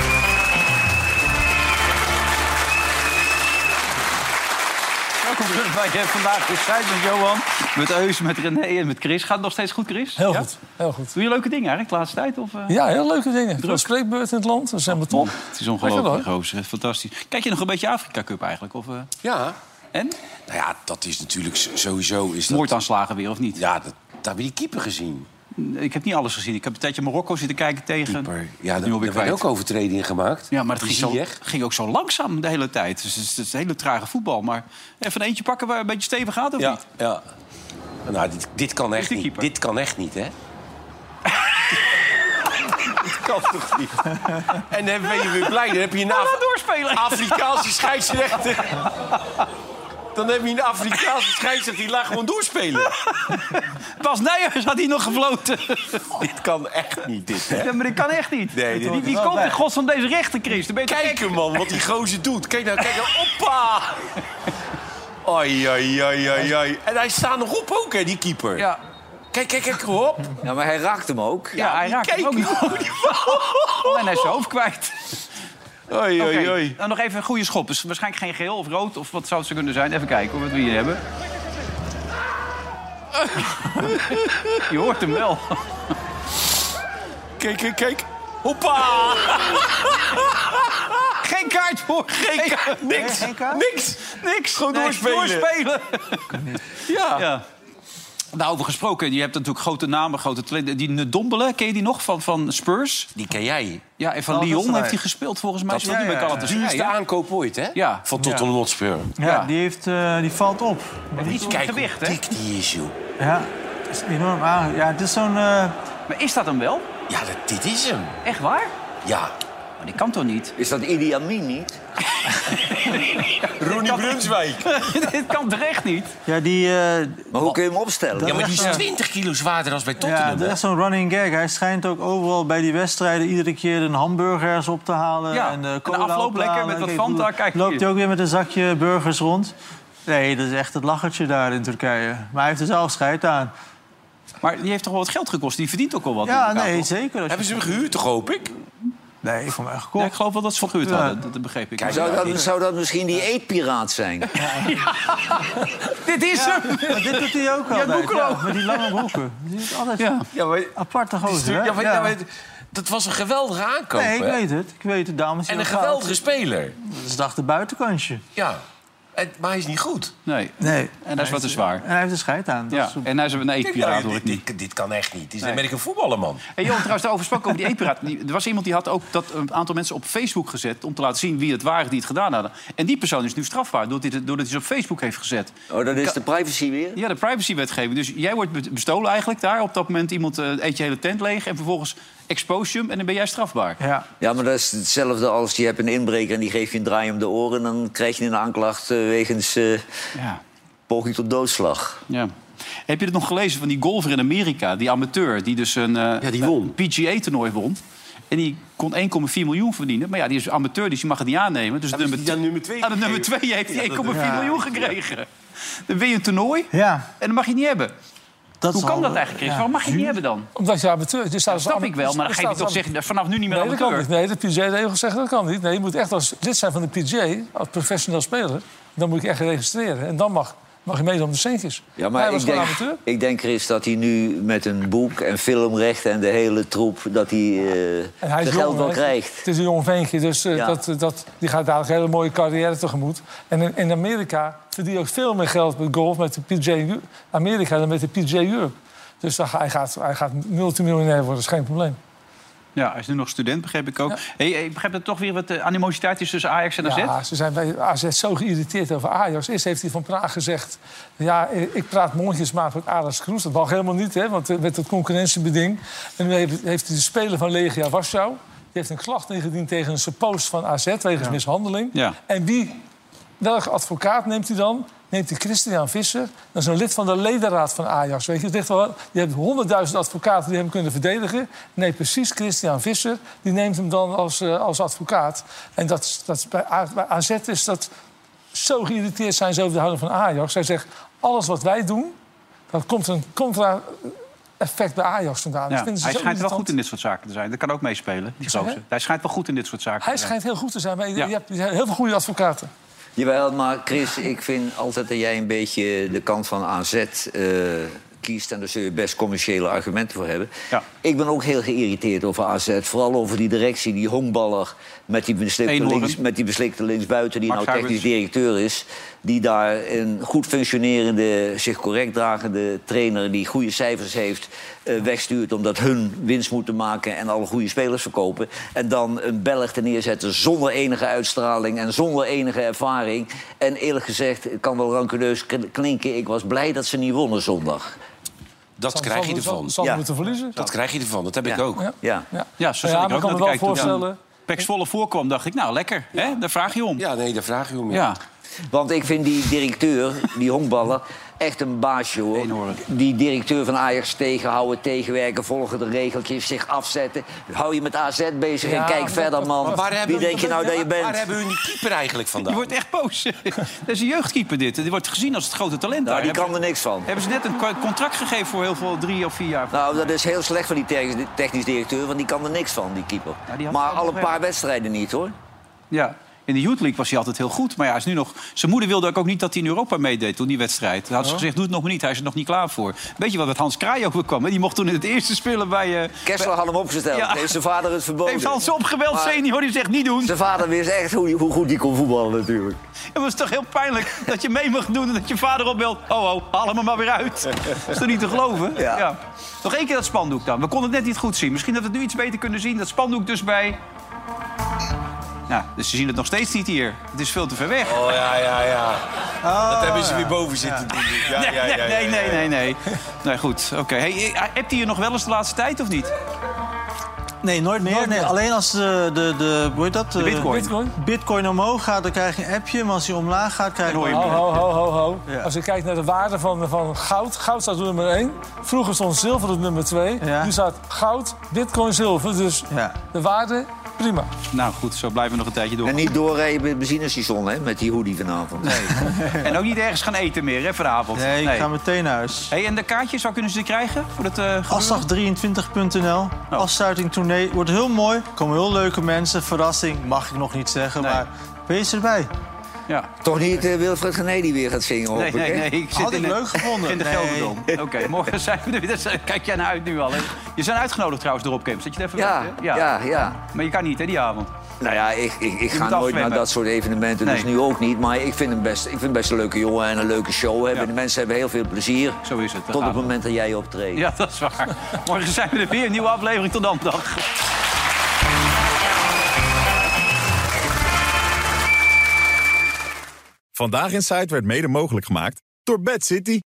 Welkom terug wij vandaag dus zijn met Johan, met Eus, met René en met Chris. Gaat het nog steeds goed, Chris? Heel goed, heel goed. Doe je leuke dingen eigenlijk de laatste tijd? Of, Ja, heel leuke dingen. Veel spreekbeurt in het land, dat zijn we top. Het is ongelooflijk, gozer. Fantastisch. Kijk je nog een beetje Afrika Cup eigenlijk? Of, Ja. En? Nou ja, dat is natuurlijk sowieso... Moordaanslagen weer, of niet? Ja, daar heb je die keeper gezien. Ik heb niet alles gezien. Ik heb een tijdje Marokko zitten kijken tegen... Keeper. Ja, daar werden ook overtredingen gemaakt. Ja, maar het ging ook zo langzaam de hele tijd. Dus het is hele trage voetbal. Maar even een eentje pakken waar een beetje stevig gaat, of niet? Ja. Nou, dit kan echt niet. Dit kan echt niet, hè? Dat kan toch niet? En dan ben je weer blij. Dan heb je een Afrikaanse scheidsrechter. Dan heb je een Afrikaanse scheidsrechter die laat gewoon doorspelen. Bas Nijers had hij nog gefloten. Dit kan echt niet, dit, hè? Ja, maar dit kan echt niet. Nee, Wie komt in godsnaam deze rechter, Chris? Kijk hem, man, wat die gozer doet. Kijk nou, oppa! Oi. En hij staat nog op ook, hè, die keeper. Ja. Kijk, hop. Ja, maar hij raakt hem ook. Ja, hij raakt hem ook niet. En hij is zijn hoofd kwijt. Oei. Dan nog even een goede schop. Dus waarschijnlijk geen geel of rood, of wat zou het zo kunnen zijn. Even kijken hoor, wat we hier hebben. Je hoort hem wel. Kijk. Hoppa! Geen kaart voor. Niks. Gewoon doorspelen. Ja. Daarover gesproken, je hebt natuurlijk grote namen, grote talenten. Die Ndombele, ken je die nog van Spurs? Die ken jij. Ja, en van Lyon heeft hij gespeeld volgens mij. Die is de aankoop ooit, hè? Ja. Van Tottenham Hotspur. Ja, die valt op. Iets op gewicht, hè? Dik die is, joh. Ja, dat is enorm aan. Ja, het is zo'n... Maar is dat hem wel? Ja, dit is hem. Echt waar? Ja. Maar die kan toch niet? Is dat Idi Amin niet? Ronnie Brunswijk. Dit kan terecht niet. Ja, maar hoe kun je hem opstellen? Ja, maar die is 20 kilo zwaarder dan bij Tottenham. Ja, dat is zo'n running gag. Hij schijnt ook overal bij die wedstrijden iedere keer een hamburgers op te halen. Ja, en de afloop lekker met wat Fanta. Kijk, loopt hij ook weer met een zakje burgers rond. Nee, dat is echt het lachertje daar in Turkije. Maar hij heeft er zelf scheid aan. Maar die heeft toch wel wat geld gekost? Die verdient ook wel wat. Ja, nee, zeker. Hebben ze hem gehuurd, toch, hoop ik? Nee, voor mij gekocht. Ja, ik geloof wel dat ze verhuurd hadden, dat begreep ik. Kijk, zou dat misschien die eetpiraat zijn? Dit is hem! Ja, dit doet hij ook altijd. Ja, met die lange broeken. Die is altijd maar, aparte gozer, hè? Maar, dat was een geweldige aankoop. Nee, ik weet het. Dames en een geweldige speler. Dat is dacht de buitenkantje. Ja. Maar hij is niet goed. Nee. En dat is wat te zwaar. En hij heeft er scheid aan. Ja. En hij is een eetpiraat, hoor ik niet. Dit kan echt niet. Dit is een American voetballer, man. En Johan, trouwens, daarover sprak over die eetpiraat. Er was iemand die had ook dat een aantal mensen op Facebook gezet... om te laten zien wie het waren die het gedaan hadden. En die persoon is nu strafbaar doordat hij ze op Facebook heeft gezet. Oh, dat is de privacy weer? Ja, de privacywetgeving. Dus jij wordt bestolen eigenlijk daar. Op dat moment iemand eet je hele tent leeg... en vervolgens expose je hem en dan ben jij strafbaar. Ja, maar dat is hetzelfde als je hebt een inbreker... en die geeft je een draai om de oren... en dan krijg je een aanklacht wegens poging tot doodslag. Ja. Heb je het nog gelezen van die golfer in Amerika, die amateur... die dus een PGA-toernooi won... En die kon 1,4 miljoen verdienen. Maar ja, die is amateur, dus die mag het niet aannemen. Dus nummer 2 aan de nummer 2 heeft hij 1,4 miljoen gekregen. Dan win je een toernooi en dan mag je het niet hebben. Hoe kan dat eigenlijk, Chris? Waarom mag je het niet hebben dan? Omdat je amateur... Dus dat snap ik wel, maar dan geef je toch zeggen... vanaf nu niet meer amateur. Dat kan niet. Nee, de PGA-regels zeggen dat kan niet. Nee, je moet echt als lid zijn van de PGA, als professioneel speler... dan moet je echt registreren. En dan mag je meedoen om de centjes. Ja, maar ik denk, Chris, dat hij nu met een boek en filmrechten... en de hele troep, dat hij zijn geld wel krijgt. Het is een jong ventje, dus die gaat dadelijk een hele mooie carrière tegemoet. En in Amerika verdient hij ook veel meer geld met golf... met de PGA Amerika dan met de PGA Europe. Dus hij gaat multimiljonair worden, dat is geen probleem. Ja, hij is nu nog student, begreep ik ook. Ja. Ik begrijp dat toch weer wat animositeit is tussen Ajax en AZ? Ja, ze zijn bij AZ zo geïrriteerd over Ajax. Eerst heeft hij van Praag gezegd... ja, ik praat mondjesmaat met Alex Kroes. Dat mag helemaal niet, hè, want met het concurrentiebeding. En nu heeft hij de speler van Legia Warschau... die heeft een klacht ingediend tegen een suppost van AZ... wegens mishandeling. Ja. En welke advocaat neemt hij dan? Neemt hij Christian Visser, dat is een lid van de ledenraad van Ajax. Weet je, je hebt 100.000 advocaten die hem kunnen verdedigen. Nee, precies Christian Visser, die neemt hem dan als advocaat. En bij AZ is dat zo geïrriteerd zijn ze over de houding van Ajax. Hij zegt, alles wat wij doen, dat komt een contra-effect bij Ajax vandaan. Ja, hij schijnt wel goed in dit soort zaken te zijn. Dat kan ook meespelen. Hij schijnt wel goed in dit soort zaken te zijn. Hij schijnt heel goed te zijn, maar je hebt heel veel goede advocaten. Jawel, maar Chris, ik vind altijd dat jij een beetje de kant van AZ kiest. En daar zul je best commerciële argumenten voor hebben. Ja. Ik ben ook heel geïrriteerd over AZ. Vooral over die directie, die honkballer met die beslikte linksbuiten... die technisch directeur is. Die daar een goed functionerende, zich correct dragende trainer... die goede cijfers heeft, wegstuurt... omdat hun winst moeten maken en alle goede spelers verkopen. En dan een Belg te neerzetten zonder enige uitstraling... en zonder enige ervaring. En eerlijk gezegd, het kan wel rancuneus klinken... ik was blij dat ze niet wonnen zondag. Dat krijg je ervan. Zal moeten verliezen. Dat krijg je ervan, dat heb ik ook. Ja, zo zat ik ook kan me wel voorstellen. Pek Zwolle voorkwam, dacht ik, nou lekker, hè? Daar vraag je om. Ja, nee, daar vraag je om. Ja. Want ik vind die directeur, die honkballer, echt een baasje, hoor. Die directeur van Ajax tegenhouden, tegenwerken, volgen de regeltjes, zich afzetten. Hou je met AZ bezig en kijk verder, man. Wie denk je nou dat je bent? Waar hebben we die keeper eigenlijk vandaan? Die wordt echt boos. Dat is een jeugdkeeper, dit. Die wordt gezien als het grote talent. Nou, die kan er niks van. Hebben ze net een contract gegeven voor heel veel 3 of 4 jaar? Nou, dat is heel slecht van die technisch directeur, want die kan er niks van, die keeper. Maar al een paar wedstrijden niet, hoor. Ja. In de Youth League was hij altijd heel goed. Maar ja, hij is nu nog... Zijn moeder wilde ook niet dat hij in Europa meedeed toen die wedstrijd. Toen had ze gezegd, doe het nog niet. Hij is er nog niet klaar voor. Weet je wat met Hans Kraai overkwam? Die mocht toen in het eerste spelen bij... Kessler had hem opgesteld. Ja. Heeft zijn vader het verboden. Heeft Hans opgebeld, senior. Die zegt, niet doen. Zijn vader wist echt hoe goed hij kon voetballen natuurlijk. Ja, maar het is toch heel pijnlijk dat je mee mag doen... en dat je vader opbelt. Oh, haal hem er maar weer uit. Dat is toch niet te geloven? Ja. Nog 1 keer dat spandoek dan. We konden het net niet goed zien. Misschien dat we het nu iets beter kunnen zien. Dat spandoek dus bij... Ja, dus ze zien het nog steeds niet hier. Het is veel te ver weg. Oh, ja. Dat hebben ze weer boven zitten doen. Nee. Nee, goed. Oké. Hey, hebt hij er nog wel eens de laatste tijd of niet? Nee, nooit meer. Nee, alleen als hoe heet dat? De Bitcoin omhoog gaat, dan krijg je een appje. Maar als hij omlaag gaat, krijg je... Ho. Ja. Als je kijkt naar de waarde van goud. Goud staat op nummer 1. Vroeger stond zilver op nummer 2. Ja. Nu staat goud, bitcoin, zilver. Dus de waarde, prima. Nou goed, zo blijven we nog een tijdje door. En niet doorrijden bij het benzinestation, hè, met die hoodie vanavond. Nee. En ook niet ergens gaan eten meer, hè, vanavond. Nee, ik ga meteen naar huis. Hey, en de kaartjes, waar kunnen ze die krijgen? Voor het Asdag23.nl. Afsluiting tournee. Wordt heel mooi. Er komen heel leuke mensen. Verrassing, mag ik nog niet zeggen. Nee. Maar wees erbij. Ja. Toch niet Wilfred Gené die weer gaat zingen, hoop ik. Nee, ik zit had ik leuk gevonden. In de Gelderdom. Oké, morgen zijn we er weer. Kijk jij naar uit nu al, hè? Je zijn uitgenodigd trouwens door Opcamp. Zet je het even weg, hè? Ja. Maar je kan niet, hè, die avond? Nou ja, ik ga nooit naar dat soort evenementen, dus nu ook niet. Maar ik vind hem best een leuke jongen en een leuke show. Ja. De mensen hebben heel veel plezier. Zo is het. Tot op het moment dat jij optreedt. Ja, dat is waar. Morgen zijn we er weer. Een nieuwe aflevering. Tot dan. Dag. Vandaag in Site werd mede mogelijk gemaakt door Bad City.